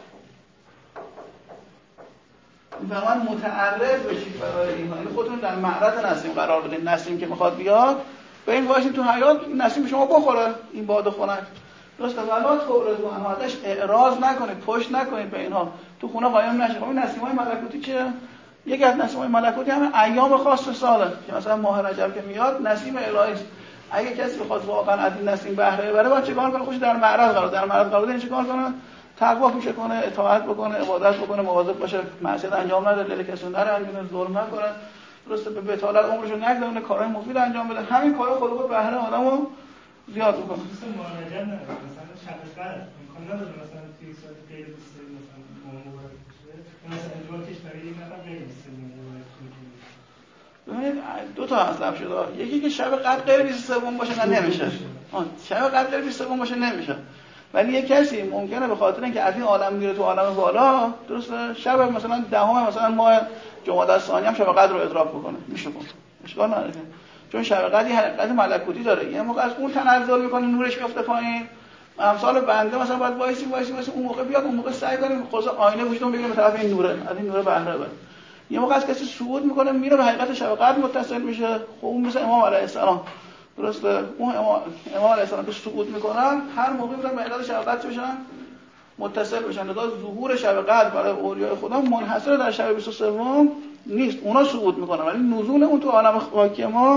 واقعا متعرض بشید برای اینها، یعنی خودتون در معرض نسیم قرار بدین. نسیم که میخواد بیاد به این واسه تو حیات نسیم شما بخوره این باد خنک. درسته؟ ولا تعرضوا عنها، ازش اعراض نکنید، پشت نکنید به اینها، تو خونه قایم نشید. این نسیم‌های ملکوتی چیه؟ یکی از نسیم‌های ملکوتی همه ایام خاص ساله که مثلا ماه رجب که میاد نسیم الهی است. اگه کسی بخواد واقعا از این نسیم بهره ببره باید چیکار کنه؟ خودش در معرض قرار بده. چیکار کنه؟ تقوا پیشه کنه، اطاعت بکنه، عبادت بکنه، مواظب باشه معصیت انجام نده، دل کسی نره انجام ظلم نکنه. درسته؟ به بتالت عمرشو نگذرونه، کارهای مفید انجام بده. همین کارا خود بهره آدمو زیاد می‌کنه. مثلا مهاجر نه، مثلا شب قدر امکان نداره مثلا توی سال غیر 20 مثلا مبارک بشه. مثلا جوان کشوری یک نفر غیر 20 مبارک بشه. ببینید دو تا مطلب شده. یکی که شب قدر غیر 23 باشه نه نمیشه. شب قدر غیر 23 باشه نمیشه. ولی یک کسی ممکنه به خاطر اینکه از این عالم میره تو عالم بالا، درسته؟ شب مثلا دهم مثلا ماه جمادی الثانی هم شب قدر رو ادراک بکنه. میشه بود. اشکال نداره. چون شب قدر یه حقیقت ملکوتی داره. یه موقع از اون تنزل میکنه، نورش میفته پایین. امثال بنده مثلا باید وایسی اون موقع بیاد، اون موقع سعی کنیم خود آینه وجودمون بگیره به طرف این نوره، از این نوره بهره ببره. یه موقع از کسی صعود میکنه میره به حقیقت شب قدر متصل میشه. خب اون مثل امام علیه السلام، درسته؟ اون امام علیه السلام که صعود میکنن هر موقع میرن به حقیقت شب قدر بشن متصل بشن. لذا ظهور شب قدر برای اولیاء خدا منحصر در شب 23 نیست، اونا صعود میکنن، ولی نزول اون تو عالم خاکی ما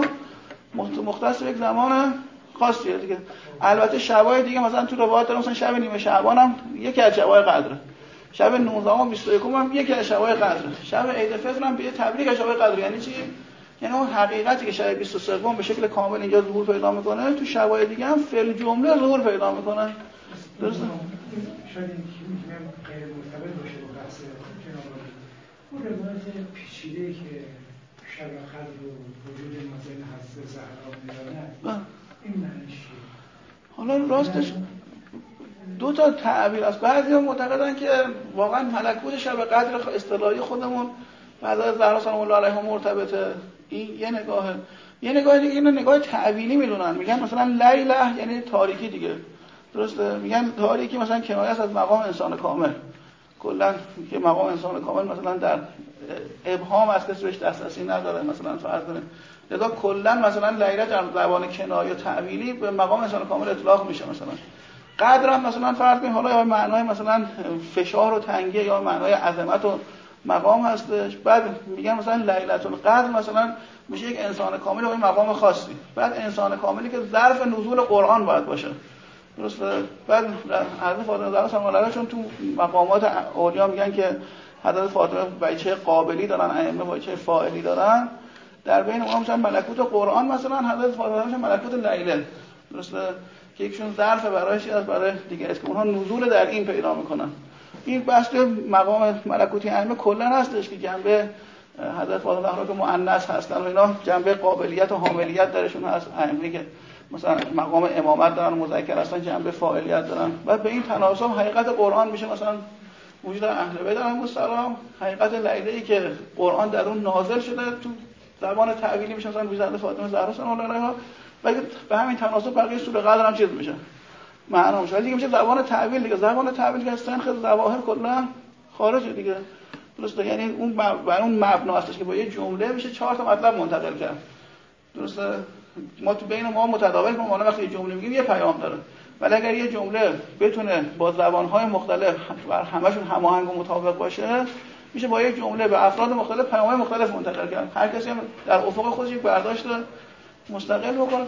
مختص به یک زمان خاصیه دیگه. البته شبای دیگه مثلا تو روایات داره مثلا شب نیمه شعبان هم یکی از شبای قدره، شب 19 و 21 هم یکی از شبای قدره، شب عید فطر هم به تبریک از شبای قدر. یعنی چی؟ یعنی اون حقیقتی که شب 23 به شکل کامل اینجا ظهور پیدا میکنه تو شبای دیگه هم فعل جمله ظهور پیدا میکنه. درسته؟ شاید این که میتونم غیر مرتبط باشه با بحث جناب عالی. اون روایت پیچیده‌ای که شب قدر و وجود نازل حضرت زهرا می‌دانند این معنیش چیه؟ حالا راستش دو تا تعبیر است. بعضی‌ها معتقدن که واقعا ملکوت شب قدر اصطلاحی خودمون حضرت زهرا سلام الله علیها مرتبطه. این یه نگاهه. یه نگاه دیگه اینو نگاه تعبیری میدونن، میگن مثلا لیله یعنی تاریکی دیگه. درسته؟ میگن تاریکی مثلا کنایه است از مقام انسان کامل. کلا که مقام انسان کامل مثلا در ابهام از کسی بهش دسترسی نداره، مثلا فرض کنید لذا کلا مثلا لیله در زبان کنایه تعبیری به مقام انسان کامل اطلاق میشه. مثلا قدر هم مثلا فرض کنید حالا یا معنای مثلا فشار و تنگی یا معنای عظمت و مقام هستش. بعد میگن مثلا لیلة القدر مثلا میشه یک انسان کامل با این مقام خاصی. بعد انسان کاملی که ظرف نزول قرآن باید باشه. درسته؟ بعد حضرت فاطمه زهرا سلام الله علیها چون تو مقامات اولیا میگن که حضرت فاطمه بچه قابلی دارن، ائمه بچه فاعلی دارن، در بین اونها مثلا ملکوت قرآن مثلا حضرت فاطمه میشه ملکوت لیله. درسته؟ که یکشون ظرف برایش از برای دیگه است که اونها نزول در این پیدا میکنن. این بحث مقام ملکوتی ائمه کلا هستش که جنبه حضرت فاطمه زهرا که مؤنث هستن و اینا جنبه قابلیت و حاملیت درشون هست. ائمه که مثلا مقام امامت دارن مذکر هستن جنبه فاعلیت دارن. بعد به این تناسب حقیقت قرآن میشه مثلا وجود اهل بیت علیهم السلام، حقیقت لیله‌ای که قرآن در اون نازل شده تو زبان تعبیری میشه مثلا وجود حضرت فاطمه زهرا سلام الله علیها. و به همین تناسب بقیه سوره قدر هم چیز میشه معنا میشه. دیگه میشه زبان تعبیر دیگه. زبان تعبیر که اصلا خیلی ظواهر کلا خارجه دیگه. درسته؟ یعنی اون بر اون مبنا هستش که با یه جمله میشه 4 تا مطلب منتقل کرد. درسته؟ ما تو بین ما متداول با ما وقتی یه جمله میگیم یه پیام داره، ولی اگر یه جمله بتونه با زبان‌های مختلف بر همشون هماهنگ و مطابق باشه میشه با یه جمله به افراد مختلف پیام‌های مختلف منتقل کرد. هر کسی هم در افق خودش یک برداشت مستقل بکنه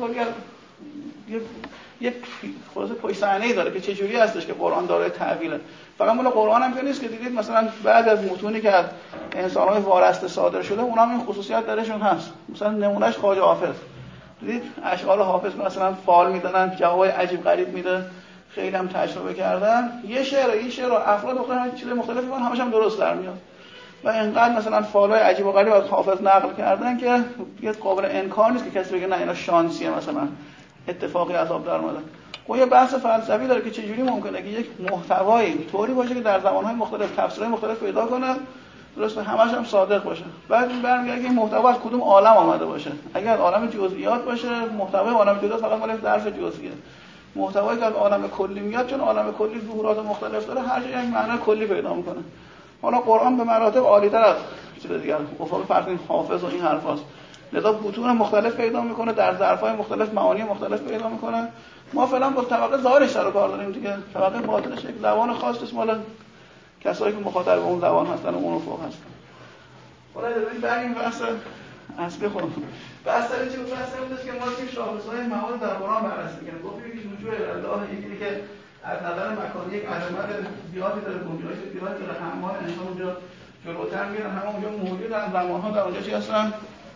که یه خلاصه پشت صحنه‌ای داره که چه جوری هستش که قرآن داره تعبیره. فقط مال قرآن هم که نیست که دیدید مثلا بعد از متونی که از انسان‌های وارسته صادر شده اونها هم این خصوصیت درشون هست. مثلا نمونهش خواجه حافظ، دیدید اشعار حافظ مثلا فال میدونن، جوابای عجیب غریب میده، خیلی هم تجربه کردن. این شعر افراد مختلف چیز مختلفی میگن، همش هم درست در میاد. و اینقدر مثلا فالای عجیب و غریب از حافظ نقل کردن که دیگه قابل انکار نیست که کسی بگه نه اینا شانسیه مثلا اتفاقی عذاب در اومده. خب یه بحث فلسفی داره که چجوری ممکنه که یک محتوایی طوری باشه که در زمانهای مختلف تفسیرهای مختلف پیدا کنه، درسته همش هم صادق باشه. بعد این برمیگرده که این محتوا از کدوم عالم آمده باشه. اگر عالم جزئیات باشه، محتوای عالم جزئیات فقط مال ظرف جزئیه. محتوایی که از عالم کلی میاد، چون عالم کلی ظهورات مختلف داره، هر جایی یک معنی کلی پیدا میکنه. حالا قرآن به مراتب عالی‌تر از چیز دیگه افق فرض حافظ و این حرفاست. لذا بطون مختلف پیدا میکنه، در ظرف‌های مختلف معانی مختلف پیدا میکنه. ما فعلا با طبقه ظاهرش سر و کار داریم دیگه. طبقه باطنش یک زبان خاص مال کسایی که مخاطب به اون زبان هستن و اون افق هستن. حالا بریم بحث اصلی خودمون. بحث چی بود؟ بحث بودش که ما توی شاخص‌های معانی در قرآن بررسی می‌کنیم. گفتیم که وجود الله یکی که از نظر مکانی یک عظمت زیادی داره، گنجایش زیادی داره، همه انسان اونجا جلوتر میرن، همه اونجا موجود هستن، زمان‌ها در اونجا چی هستن؟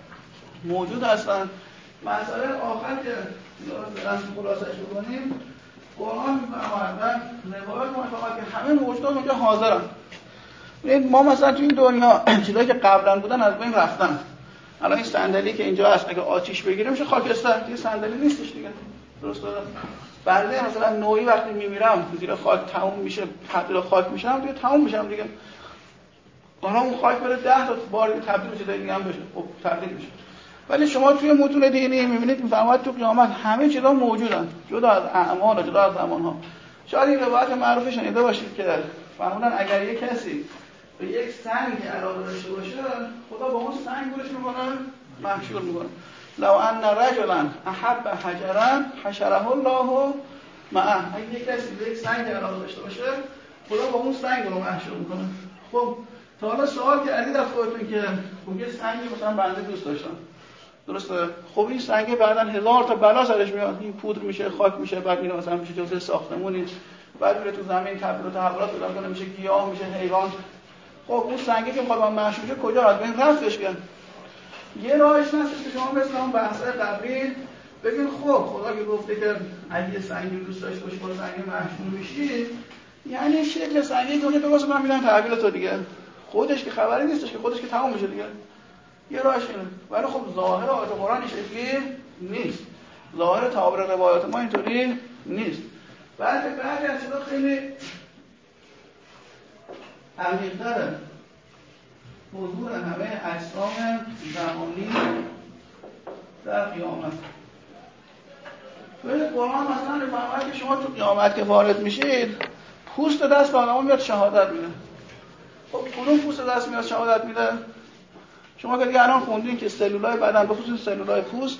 موجود هستن. مسئله آخر که دارم خلاصش بکنیم، قرآن می‌فرماید روایات مفهومه که همه موجودات اونجا حاضرن. ببین ما مثلا تو این دنیا چیزایی که قبلا بودن از بین رفتن. الان این صندلی که اینجا هست اگه آتیش بگیره میشه خاکستر، دیگه صندلی نیستش دیگه. درسته؟ بنده مثلا نوعی وقتی میمیرم زیر خاک تموم میشه، تبدیل خاک میشم دیگه، تموم میشم دیگه. حالا اون خاک بره 10 تا بار تبدیل بشه دیگه هم بشه، خب تبدیل میشه. ولی شما توی متون دینی میبینید میفرماید تو قیامت همه چیزا موجودن، جدا از اعمال و جدا از زمانها. شاید این روایت معروف شنیده باشید که فرمودن اگر یک کسی به یک سنگ علاقه داشته باشه، خدا با اون سنگ گورش میکنه، محشور میکنه. لو ان رجلا احب حجرا حشره الله معه. اگه یک کسی به یک سنگ علاقه داشته باشه، خدا با اون سنگ رو محشور میکنه. خب تا حالا سوال کردید از خودتون که یه سنگی مثلا بنده دوست داشتم، درسته؟ خب این سنگ بعداً 1000 تا بلا سرش میاد، این پودر میشه، خاک میشه، بعد میره مثلا میشه جزء ساختمونی، بعد میره تو زمین تبدیل و تحولات پیدا کنه، میشه گیاه، میشه حیوان. خب اون سنگی که میخواد محشور شه کجا باید ببین رفتش کن؟ یه راهش هست که شما مثل اون بحث قبلی بگین خب خدا که گفته که اگه سنگی رو دوست داشته باشی با سنگ محشور میشی، یعنی شکل سنگی که بگوز من میدم تحویل تو دیگه، خودش که خبری نیستش که خودش که تمام میشه دیگه. یه راهش اینه. ولی خب ظاهر آیات قرآن شکلی نیست، ظاهر تعابیر روایات ما اینطوری نیست. بعضی از چیزا خیلی عمیق‌تره. حضور همه اجسام زمانی در قیامت. به قرآن مثلا میفرماید که شما تو قیامت که وارد میشید پوست دست به آدم‌ها میاد شهادت میده. خب کدوم پوست دست میاد شهادت میده؟ شما که دیگه الان خوندین که سلولای بدن به خصوص سلولای پوست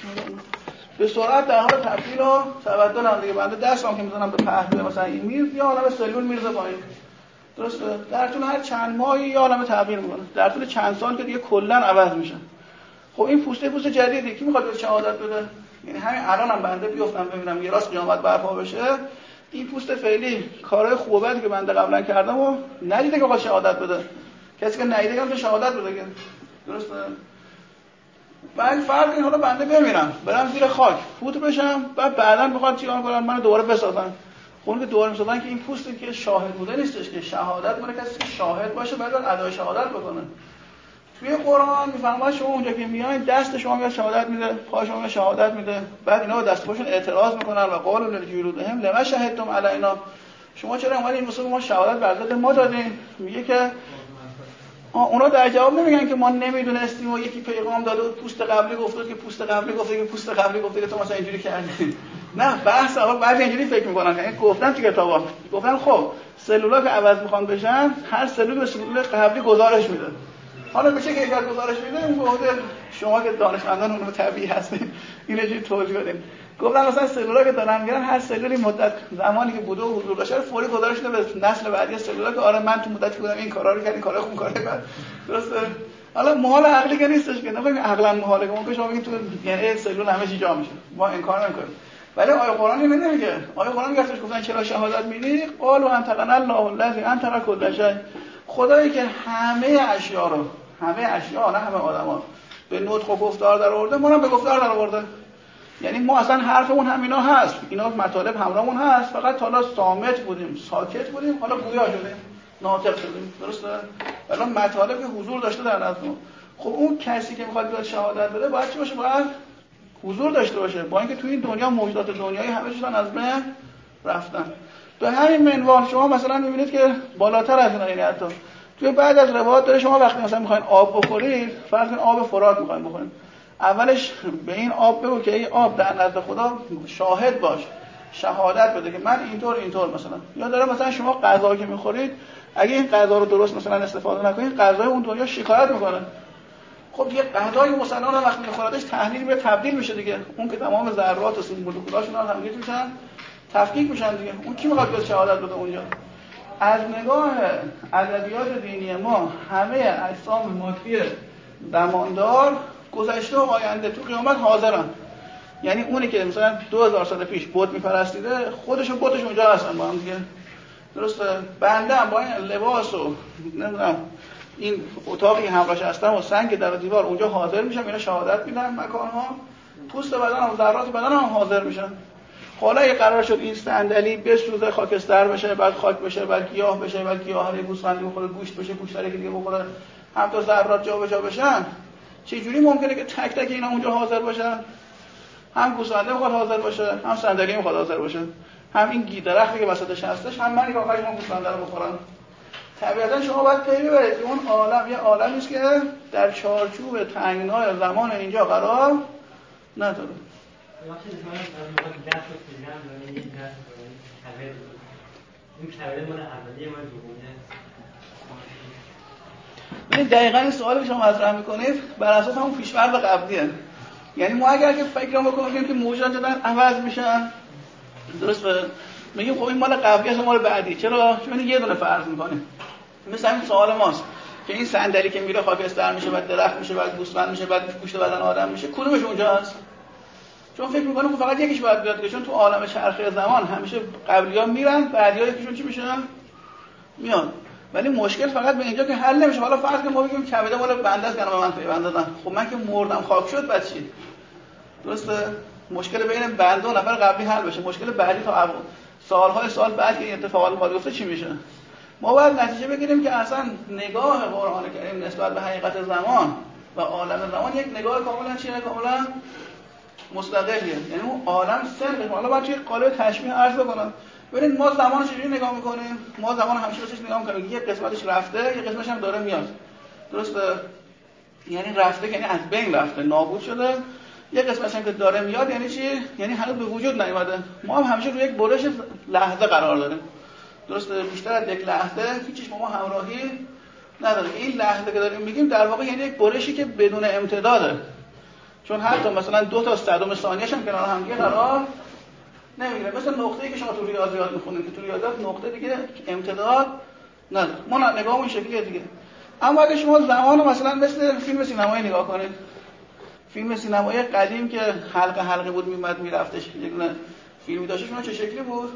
به سرعت در حال تبدیل و تبدل هم دیگه. بنده دستم که میزنم به پهلوی مثلا این میز یه عالمه سلول میرزه پایین، درسته؟ در طول هر چند ماهی یه عالمه تغییر میکنه، در طول چند سال که دیگه کلا عوض میشه. خب این پوست جدیدی کی میخواد به شهادت بده؟ یعنی همین الانم بنده بیفتم ببینم یه راست قیامت برپا بشه، این پوست فعلی کارهای خوبه که بنده قبلا کردم و ندیده که بخواد شهادت بده. کسی که ندیده که شهادت بده، درسته؟ بعد فرق این حالا بنده بمیرم برم زیر خاک فوت بشم، بعداً بخواد چیکار کنن منو دوباره بسازن. خون که دوباره میسازن که این پوستی که شاهد بوده نیستش که شهادت مال کسی که شاهد باشه بعد ادای شهادت بکنه. توی قرآن میفرماید شما اونجا که میایین دست شما میاد شهادت میده، پای شما میاد شهادت میده، بعد اینا با دست پاشون اعتراض میکنن و قالوا لجلودهم لما شهدتم علینا، شما چرا اومدین واسه ما شهادت بر ضد ما دادین؟ میگه که اونا در جواب نمیگن که ما نمیدونستیم و یکی پیغام داده و پوست قبلی گفته که پوست قبلی گفته که پوست قبلی گفته که تو مثلا اینجوری کردی. نه بحث اول بعضی اینجوری فکر میکنن که گفتن تو کتابا گفتن خب سلولا که عوض میخوان بشن هر سلول به سلول قبلی گزارش میده. حالا به چه کیفیت گزارش میده؟ اون گفته شما که دانشمندان علوم طبیعی هستین اینو چه توضیح بدین. گفتن مثلا سلولا که دارن میرن هر سلولی مدت زمانی که بوده و حضور داشته فوری گزارش میده به نسل بعدی سلولا که آره من تو مدتی بودم این کارا رو کردم، کارا خوب کردم. درسته؟ حالا محال عقلی که نیستش که نمیگم عقلا محاله که ممکن شما بگید تو DNA سلول همه چی جا میشه، ما انکار نمیکنیم. ولی آیه قرآن اینو نمیگه. آیه قرآن میگه گفتن چرا شهادت میدی؟ قالوا انطقنا الله الذی انطق کل شیء، خدایی که همه اشیا رو، همه اشیا نه همه آدما به نطق و گفتار در آورده، ما هم به گفتار در آورده. یعنی ما اصلا حرفمون همینا هست، اینا مطالب همراهمون هست، فقط حالا صامت بودیم، ساکت بودیم، حالا گویا شدیم، ناطق شدیم، درسته؟ حالا مطالب که حضور داشته در نظر ما. خب اون کسی که میخواد بیاد شهادت بده باید چی باشه؟ باید حضور داشته باشه، با اینکه توی این دنیا موجودات دنیایی همه چیزان از بین رفتن. به همین منوال شما مثلا میبینید که بالاتر از اینا، یعنی حتی توی بعد از روایات داره شما وقتی مثلا میخواین آب بخورید، فرض کن آب فرات میخواین بخورید، اولش به این آب بگو که این آب در نزد خدا شاهد باش، شهادت بده که من اینطور مثلا. یا داره مثلا شما غذا که میخورید اگه این غذا رو درست مثلا استفاده نکنید غذای اون دنیا شکایت میکنه. خب دیگه غذای مسلمان هم وقتی میخوردش تحلیل میشه، تبدیل میشه دیگه، اون که تمام ذرات و مولکولاشون هم گیج میشن، تفکیک میشن دیگه. اون کی میخواد بیاد شهادت بده اونجا؟ از نگاه ادبیات دینی ما همه اجسام مادی زماندار گذشته و آینده تو قیامت حاضرن. یعنی اونی که مثلا 2000 سال پیش بت میپرستیده خودش و بتش اونجا هستن با هم دیگه، درسته؟ بنده هم با این لباس و نمیدونم این اتاقی همراهش هستم و سنگ در دیوار اونجا حاضر میشم، اینا شهادت میدن مکانها، پوست بدنم و ذرات بدنم هم حاضر میشن. حالا اگه قرار شد این صندلی بسوزه، خاکستر بشه، بعد خاک بشه، بعد گیاه بشه، بعد گیاه هر گوسفندی بخوره، گوشت بشه، گوشت هر دیگه بخوره، هم تا ذرات جابجا بشن، چه جوری ممکنه که تک تک اینا اونجا حاضر باشن؟ هم گوسفنده میخواد حاضر باشه، هم صندلی میخواد حاضر باشه، هم این درختی که وسطش هستش، هم منی که آخرش اون گوسفنده رو بخورن. طبیعتا شما باید پی ببرید که اون عالم یه عالمی است که در چارچوب تنگنای زمان اینجا قرار نداره. این دقیقاً این سوالی که شما مطرح میکنید بر اساس همون پیش‌فرض قبلیه. یعنی ما اگر که فکر بکنیم که موجودات دارن عوض میشن، درست میگیم خب این مال قبلی است مال بعدی. چرا؟ چون یه دونه فرض میکنه. مثل همین سوال ماست که این صندلی که میره خاکستر میشه، بعد درخت میشه، بعد گوسفند میشه، بعد گوشت بدن آدم میشه، کدومش اونجاست؟ چون فکر میکنه خب فقط یکیش باید بیاد، چون تو عالم چرخه زمان همیشه قبلی‌ها میرن، بعدی‌ها یکیشون چی میشه؟ میاد. ولی مشکل فقط به اینجا که حل نمیشه. حالا فرض کنیم ما بگیم کبد مال بنده است، یعنی به من پیوند دادن. خب من که مردم خاک شد بعد چی؟ درسته؟ مشکل بین بنده و نفر قبلی حل بشه. مشکل بعدی تا سالهای سال بعد که این اتفاقات میاد بیفته چی میشه؟ ما باید نتیجه بگیریم که اصلا نگاه قرآن کریم نسبت به حقیقت زمان و عالم زمان یک نگاه کاملا چیه؟ کاملا مستقلیه. یعنی اون عالم سر. حالا باید توی قالب تشبیه عرض بکنم. ببینید ما زمان چجوری نگاه میکنیم؟ ما زمان همیشه بهش نگاه میکنیم. یک قسمتش رفته، یک قسمتش هم داره میاد. درسته؟ یعنی رفته یعنی از بین رفته، نابود شده. یک قسمتش هم که داره میاد یعنی چی؟ یعنی هنوز به وجود نیومده. ما هم همیشه روی یک برش لحظه قرار داریم. درسته؟ بیشتر از یک لحظه هیچیش با ما همراهی نداره. این لحظه که داریم میگیم در واقع یعنی یک برشی که بدون امتداده. چون حتی مثلا 2 تا صدم ثانیه‌اش هم کنار هم دیگه قرار نمیگیره. مثل نقطه‌ای که شما تو ریاضیات میخونید که تو ریاضیات نقطه دیگه امتداد نداره. ما نگاهمون شکلیه دیگه. اما اگه شما زمانو مثلا مثل فیلم سینمایی نگاه کنید، فیلم سینمایی قدیم که حلقه بود میومد میرفتش، یک دونه فیلمی داشت، شما چه شکلی بود؟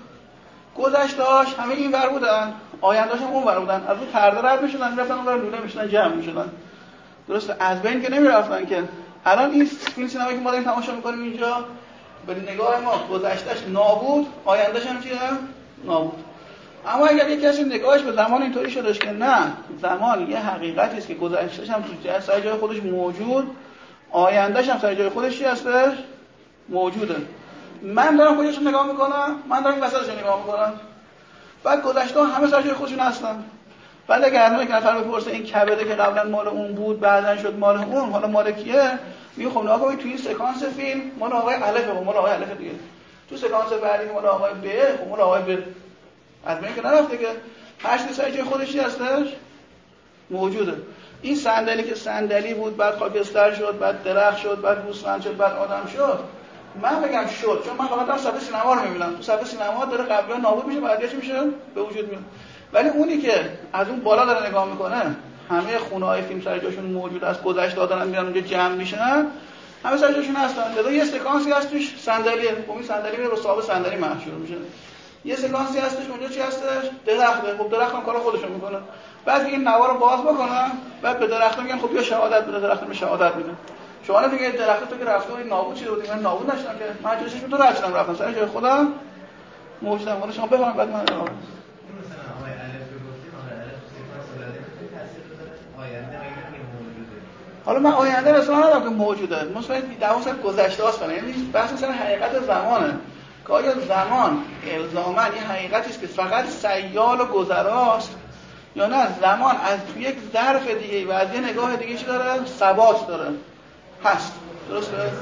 گذشته‌اش همه این ور بودن، آینده‌اش هم اون ور بودن. از اون پرده رد می‌شدن، می‌رفتن اون ور لوله می‌شدن، جمع می‌شدن. درسته؟ از بین که نمی‌رفتن که. الان این فیلم سینمایی که ما داریم تماشا می‌کنیم اینجا به نگاه ما گذشته‌اش نابود، آینده‌اش هم چیه؟ نابود. اما اگر یک کسی نگاهش به زمان اینطوری شدش که نه، زمان یه حقیقتی است که گذشته‌اش هم تو سر جای خودش موجود، آینده‌اش هم سر جای خودش چی هستش؟ موجوده. من دارم خودش رو نگاه میکنم، من دارم وسطش رو نگاه میکنم. بعد گذشته همه سر جای خودشون هستن. بعد اگر یک نفر بپرسه این کبده که قبلا مال اون بود بعدن شد مال اون، حالا مال کیه؟ میگه خب نگاه کنید تو این سکانس فیلم مال آقای الف و مال آقای الف دیگه. تو سکانس بعدی مال آقای ب، خب مال آقای ب. از بین که نرفته که هر چیز سر جای خودش هستش موجوده. این صندلی که صندلی بود، بعد خاکستر شد، بعد درخت شد، بعد گوسفند شد، بعد آدم شد. من بگم شد چون من فقط دارم صفحه سینما رو می‌بینم. تو صفحه سینما داره قبلا نابود میشه، بعدش چی میشه؟ به وجود میاد. ولی اونی که از اون بالا داره نگاه میکنه، همه خونه‌های فیلم سر جاشون موجود است، گذشته دادن میرن اونجا جمع میشن، همه سر جاشون هستن. لذا یه سکانسی هست توش صندلیه، خب این صندلی میره رو صاحب صندلی محشور میشه. یه سکانسی هستش اونجا چی هستش؟ درخته. خب درخت هم کار خودشون میکنه. بعد این نوار رو باز بکنن، بعد به درخت میگن خب بیا شهادت بده، درخت به شهادت میده. شما نمیگه درخت تو که رفته و نابود شده بود، من نابود نشدم که من جوشش تو رد شدم رفتم سر جای خودم موجودم. ولی شما بفهمید بعد من مثلا آقای الف گفتیم آقای الف سیفاس داده که تاثیر داره آینده مگه موجوده. حالا من آینده رسما ندارم که موجوده. مثلا دعوا سر گذشته است، یعنی بحث سر حقیقت زمانه. که آیا زمان الزاما یه حقیقتی است که فقط سیال و گذراست یا نه زمان از توی یک ظرف دیگه و از یه نگاه دیگه چی داره؟ ثبات داره. هست. درسته؟ یعنی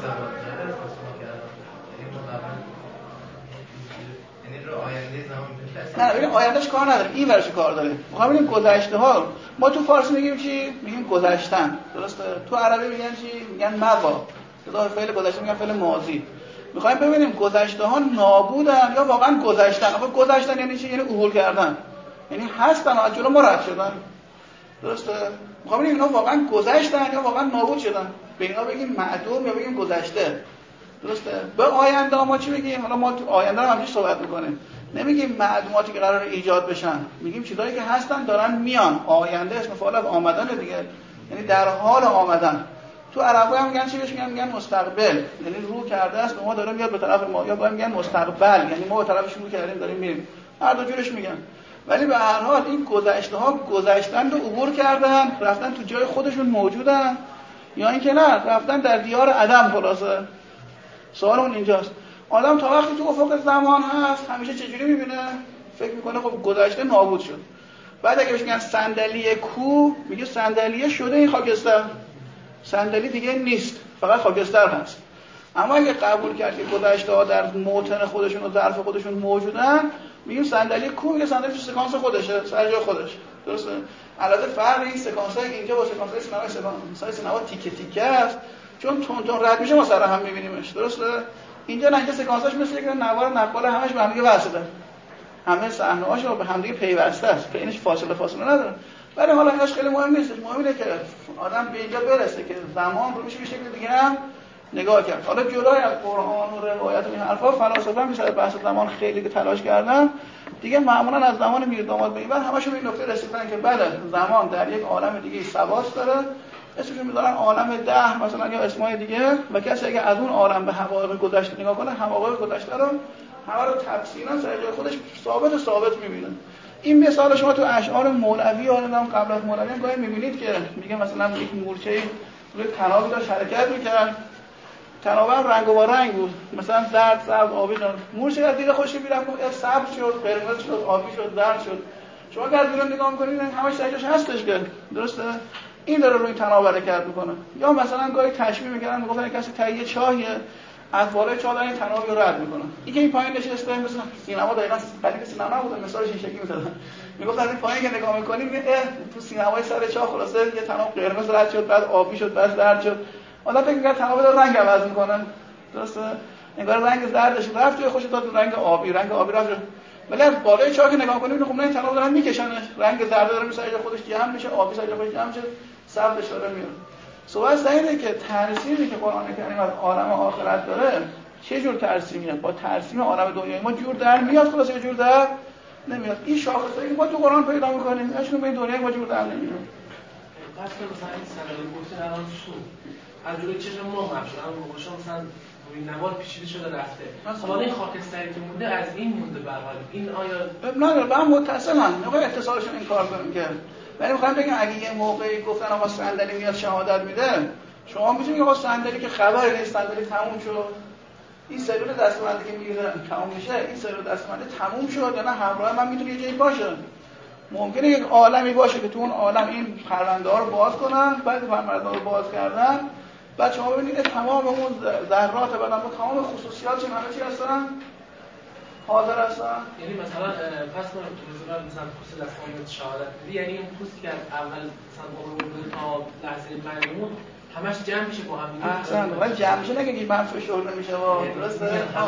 رو آینده زمان نه ببین آیندهش کار نداره، این ورش کار داره. میخوام ببینیم گذشته ها. ما تو فارسی میگیم چی؟ میگیم گذشتن. درسته؟ تو عربی میگن چی؟ میگن مضی. اضافه فعل گذشته میگن فعل ماضی. میخوایم ببینیم گذشته ها نابودن یا واقعا گذشتن. آخه گذشتن یعنی چی؟ یعنی عبور کردن. یعنی هستن از جلو ما رد شدن. درسته؟ میخوام ببینیم اینا واقعا گذشتن یا واقعا نابود شدن. به اینا بگیم معدوم یا بگیم گذشته. درسته؟ به آینده ما چی بگیم؟ حالا ما تو آینده رو همینجوری صحبت میکنیم. نمیگیم معدوماتی که قراره ایجاد بشن. میگیم چیزایی که هستن دارن میان. آینده اسم فاعل از آمدن دیگه. یعنی در حال آمدن. تو عربی هم میگن چی بهش میگن مستقبل. یعنی رو کرده است به ما داره میاد به طرف ما. یا میگن مستقبل، یعنی ما به طرفش رو کردیم داریم میریم. هر دو جورش میگن. ولی به هر حال این گذشته ها گذشتن و عبور کردن، رفتن تو جای خودشون موجودن یا اینکه نه رفتن در دیار عدم. خلاصه سوال اون اینجاست. آدم تا وقتی تو افق زمان هست همیشه چجوری میبینه؟ فکر میکنه خب گذشته نابود شد. بعد اگه بهش میگن صندلی کو، میگه صندلی شده این خاکستر. صندلی دیگه نیست، فقط خاکستر هست. اما اگه قبول کرد که گذشته ها در موطن خودشون و ظرف خودشون موجودن، میگیم صندلی کو، میگه صندلی تو سکانس خودشه، سر جای خودش. درسته؟ البته فرق این سکانس‌های اینجا با سکانس‌های سینما تیکه تیکه است. چون تون تون رد میشه ما سر هم می‌بینیمش. درسته؟ اینجا نه، اینجا سکانساش مثل یک نوار نقال همش به هم دیگه وصله. همه صحنه‌هاشو به همدیگه پیوسته است، بینش فاصله نداره. ولی حالا اینش خیلی مهم نیست. مهم اینه که آدم به اینجا برسه که زمان رو میشه به شکل دیگه هم نگاه کرد. حالا جلوی از قرآن و روایت و این حرفا فلاسفه هم مثلا بحث زمان خیلی تلاش کردن دیگه، معمولا از زمان میرداماد به این بعد همشون به این نکته رسیدن که بله زمان در یک عالم دیگه ثبات داره، اسمشون میذارن عالم ده مثلا یا اسمای دیگه، و کسی اگه از اون عالم به حقایق گذشته نگاه کنه، حقایق گذشته رو همه رو تفصیلا سر جای خودش ثابت می‌بینه. این مثال شما تو اشعار مولوی یا نظام قبل از مولوی هم گاهی می‌بینید که میگه مثلا یک مورچه‌ای روی تنابی داشت حرکت می‌کرد، تناب هم رنگ و رنگ بود، مثلا زرد، سبز، آبی شد. مورچه از دید خودش می‌بینه سبز شد، قرمز شد، آبی شد، زرد شد. شما اگه از بیرون نگاه می‌کنید همش سرش هستش که درسته؟ این داره روی تناب حرکت می‌کنه. یا مثلا گاهی تشبیه می‌کردن میگفتن کسی تهیه چاهیه از بالای چاه داره این تنابی رو رد می‌کنه. این که این پایین نشسته مثلا سینما دقیقاً قدیم سینما بود، مثالش این شکلی می‌زدن. میگفتن این پایین که نگاه می‌کنیم تو سینمای سر چاه خلاصه یه تناب قرمز رد شد، بعد آبی شد، بعد زرد شد. آدم فکر می‌کنه تناب داره رنگ عوض می‌کنه. درسته؟ انگار رنگ زردش رفت توی خوش داد رنگ آبی رفت. ولی از بالای چاه که نگاه کنیم خب نه این تناب دارن می‌کشنش، رنگ زرد داره میشه خودش جمع میشه، آبی سر خودش جمع میشه، سبزش داره میاد. صحبت اینه که ترسیمی که قرآن کریم از عالم آخرت داره چه جور ترسیمیه؟ با ترسیم عالم دنیای ما جور در میاد، خلاص یه جور در نمیاد. این شاخصایی که ما تو قرآن پیدا می‌کنیم اشون به این دنیای ما جور در نمیاد. پس مثلا این سناریو گفتن الان شو از جلوی چشم ما مفشد اما موقعش مثلا روی نوار پیچیده شده رفته. حالا این خاکستری که مونده از این مونده به حال این آیا نداره با هم متصلن. نمیخوام اتصالشون این کار کنیم که ولی میخوام بگم اگه یه موقعی گفتن آقا صندلی میاد شهادت میده، شما میتونید آقا صندلی که خبری نیست، صندلی تموم شد، این سلول دستبندی که میگیره تموم میشه، این سلول دستبندی تموم شد یا نه همراه من میتونه یه جایی باشه. ممکنه یک عالمی باشه که تو اون عالم این پرونده‌ها رو باز کنن، بعد پرونده‌ها رو باز کردن بعد شما ببینید تمام اون ذرات بدن با تمام خصوصیاتش همه چی هستن حاضر هستن. یعنی مثلا پس ما تو مثلا پوست دستمال شهادت میدی، یعنی این پوستی که اول مثلا عمر تا لحظه مرگمون همش جمع میشه با هم دیگه. احسن. ولی جمع میشه نگه که منفعل شعور نمیشه درسته؟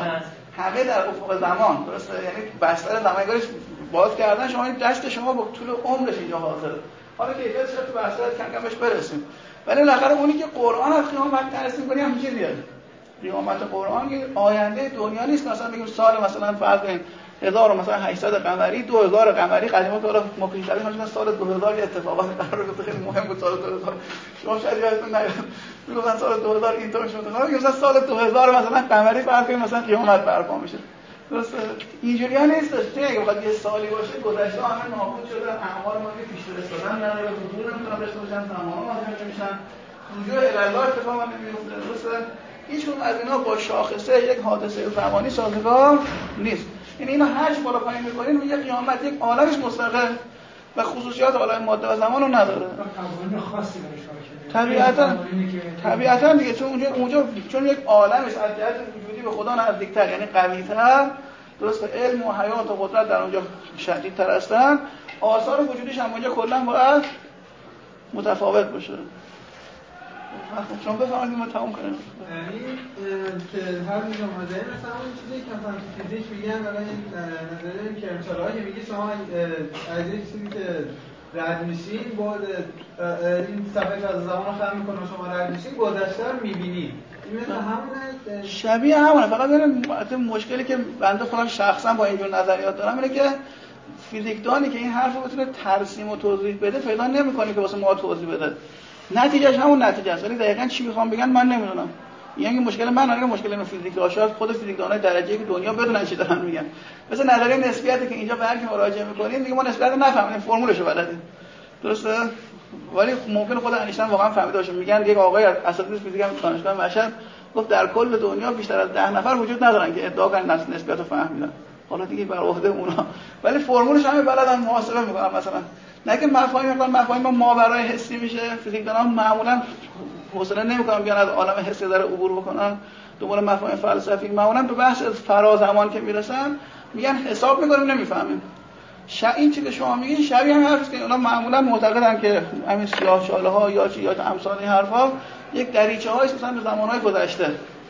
همه در افق زمان درسته، یعنی بستر زمانگاهش باز کردن شما این دست شما با طول عمرش اینجا حاضره. حالا که ایتاش تو بستر کم بهش برسیم. ولی بالاخره اونی که قرآن از قیامت ترسیم کنی هم چیزیه. قیامت قرآن که آینده دنیا نیست. مثلا بگیم سال مثلا فرض کنیم 1800 قمری 2000 قمری قدیما که ما پیش می‌شدن سال 2000 اتفاقات قرار گرفته خیلی مهم بود سال 2000. شما شاید یادتون نیاد میگفتن سال 2000 اینطور شده. حالا میگن مثلا سال 2000 مثلا قمری فرض کنیم مثلا قیامت برپا میشه. درسته؟ اینجوری ها نیستش. اگه بخواد یه سالی باشه گذشته همه نابود شده، اعمال ما پیش فرستادن نداره، حضور نمیتونن داشته باشن، زمان‌ها حاضر نمیشن، رجوع الی الله اتفاقا نمیفته. درسته؟ هیچ کدوم از اینا با شاخصه یک حادثه زمانی سازگار نیست. یعنی اینا هر چی بالا پایین می‌کنین میگه قیامت یک عالمش مستقل و خصوصیات عالم ماده و زمان رو نداره. قوانین خاصی داره طبیعتاً دیگه چون اونجا چون یک عالمش از جهت وجودی به خدا نزدیک‌تر یعنی قوی‌تر، درسته، علم و حیات و قدرت در اونجا شدیدتر هستن، آثار وجودیش هم اونجا کلاً باید متفاوت باشه. شما بفهمید ما تموم کنیم. یعنی که هر میگم مزه مثلا اون چیزی که مثلا فیزیک میگن الان این نظریه کرمچالا که میگه شما از یک چیزی که رد میشین بعد این صفحه از زمان رو خم میکنه شما رد میشین گذشته رو میبینید. این مثلا همونه شبیه همونه، فقط ببین مشکلی که بنده خودم شخصا با اینجور نظریات دارم اینه که فیزیکدانی که این حرفو بتونه ترسیم و توضیح بده پیدا نمی‌کنه که واسه ما توضیح بده. نتیجهش همون نتیجه است ولی دقیقاً چی می‌خوام بگن من نمی‌دونم. یعنی مشکل من نه مشکل این فیزیک داشت خود فیزیکدانای درجه‌ای که دنیا بدونن چی دارن میگن. مثلا نظریه نسبیتی که اینجا به هر کی مراجعه می‌کنیم میگه ما نسبیت رو نفهمیدیم فرمولشو بلدیم. درسته؟ ولی ممکن خود انیشتین واقعا فهمیده باشه. میگن یک آقای از اساتید فیزیک هم دانشگاه مشهد گفت در کل دنیا بیشتر از 10 نفر وجود ندارن که ادعا کنن نسبیت رو فهمیدن. حالا دیگه بر عهده اونا ولی فرمولش همه بلدن محاسبه می‌کنن مثلا. نه که مفاهیم ماورای حسی میشه. فیزیکدانان معمولا حوصله نمی‌کنن بیان از عالم حسی داره عبور بکنن دنبال مفاهیم فلسفی. معمولا به بحث فرازمان که میرسن میگن حساب می‌کنیم نمی‌فهمیم. این چیزی که شما میگین شبیه هم هست که اونا معمولا معتقدن که همین سیاه‌چاله‌ها یا چی یا امثال این حرفا یک دریچه‌هایی مثلا به زمان‌های گذشته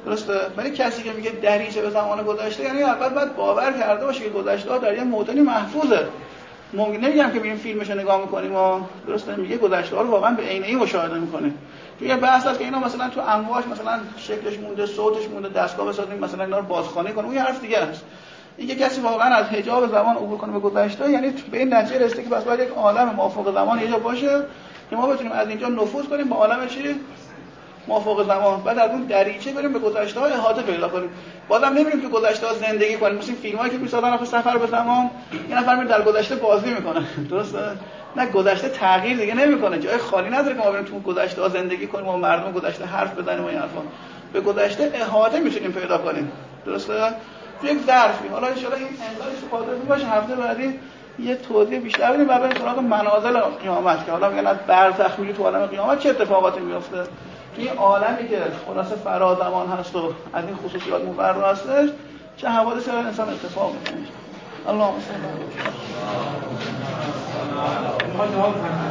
درسته؟ ولی کسی که میگه دریچه به زمان گذشته یعنی اول باید باور کرده باشه که گذشته‌ها در یه موطنی محفوظه. ممکن نمیگم که میریم فیلمشو نگاه میکنیم و درسته میگه گذشته‌ها رو واقعا به عینی مشاهده میکنه. توی بحث هست که اینا مثلا تو امواج مثلا شکلش مونده، صوتش مونده، دستگاه بسازیم مثلا اینا رو بازخوانی کنه، اون حرف دیگه است. اینکه کسی واقعا از حجاب زمان عبور کنه به گذشته یعنی به این نتیجه رسیده که بس باید یک عالم مافوق زمان یه جا باشه که ما بتونیم از اینجا نفوذ کنیم به عالم چی؟ مافوق زمان. بعد از اون دریچه بریم به گذشته‌ها احاطه پیدا کنیم. بازم نمیریم تو گذشته‌ها زندگی کنیم. مثل فیلمایی که میسازن آخه سفر به زمان یه نفر میره در گذشته بازی میکنه. درسته؟ نه گذشته تغییر دیگه نمیکنه. جای خالی نداره که ما بریم تو گذشته‌ها زندگی کنیم و مردم گذشته حرف بزنیم و این حرفا. به گذشته احاطه میتونیم پیدا کنیم. درسته؟ تو یک ظرفی. حالا ان شاءالله این انقدرش قادر باشه هفته بعدی یه توضیح بیشتر بدیم و بریم سراغ منازل قیامت که حالا میگن از برزخ میری تو عالم قیامت چه اتفاقاتی میفته. توی عالمی که خلاصه فرازمان هست و از این خصوصیات مبرر هستش چه حوادثی برای انسان اتفاق میفته. اللهم صل علی محمد.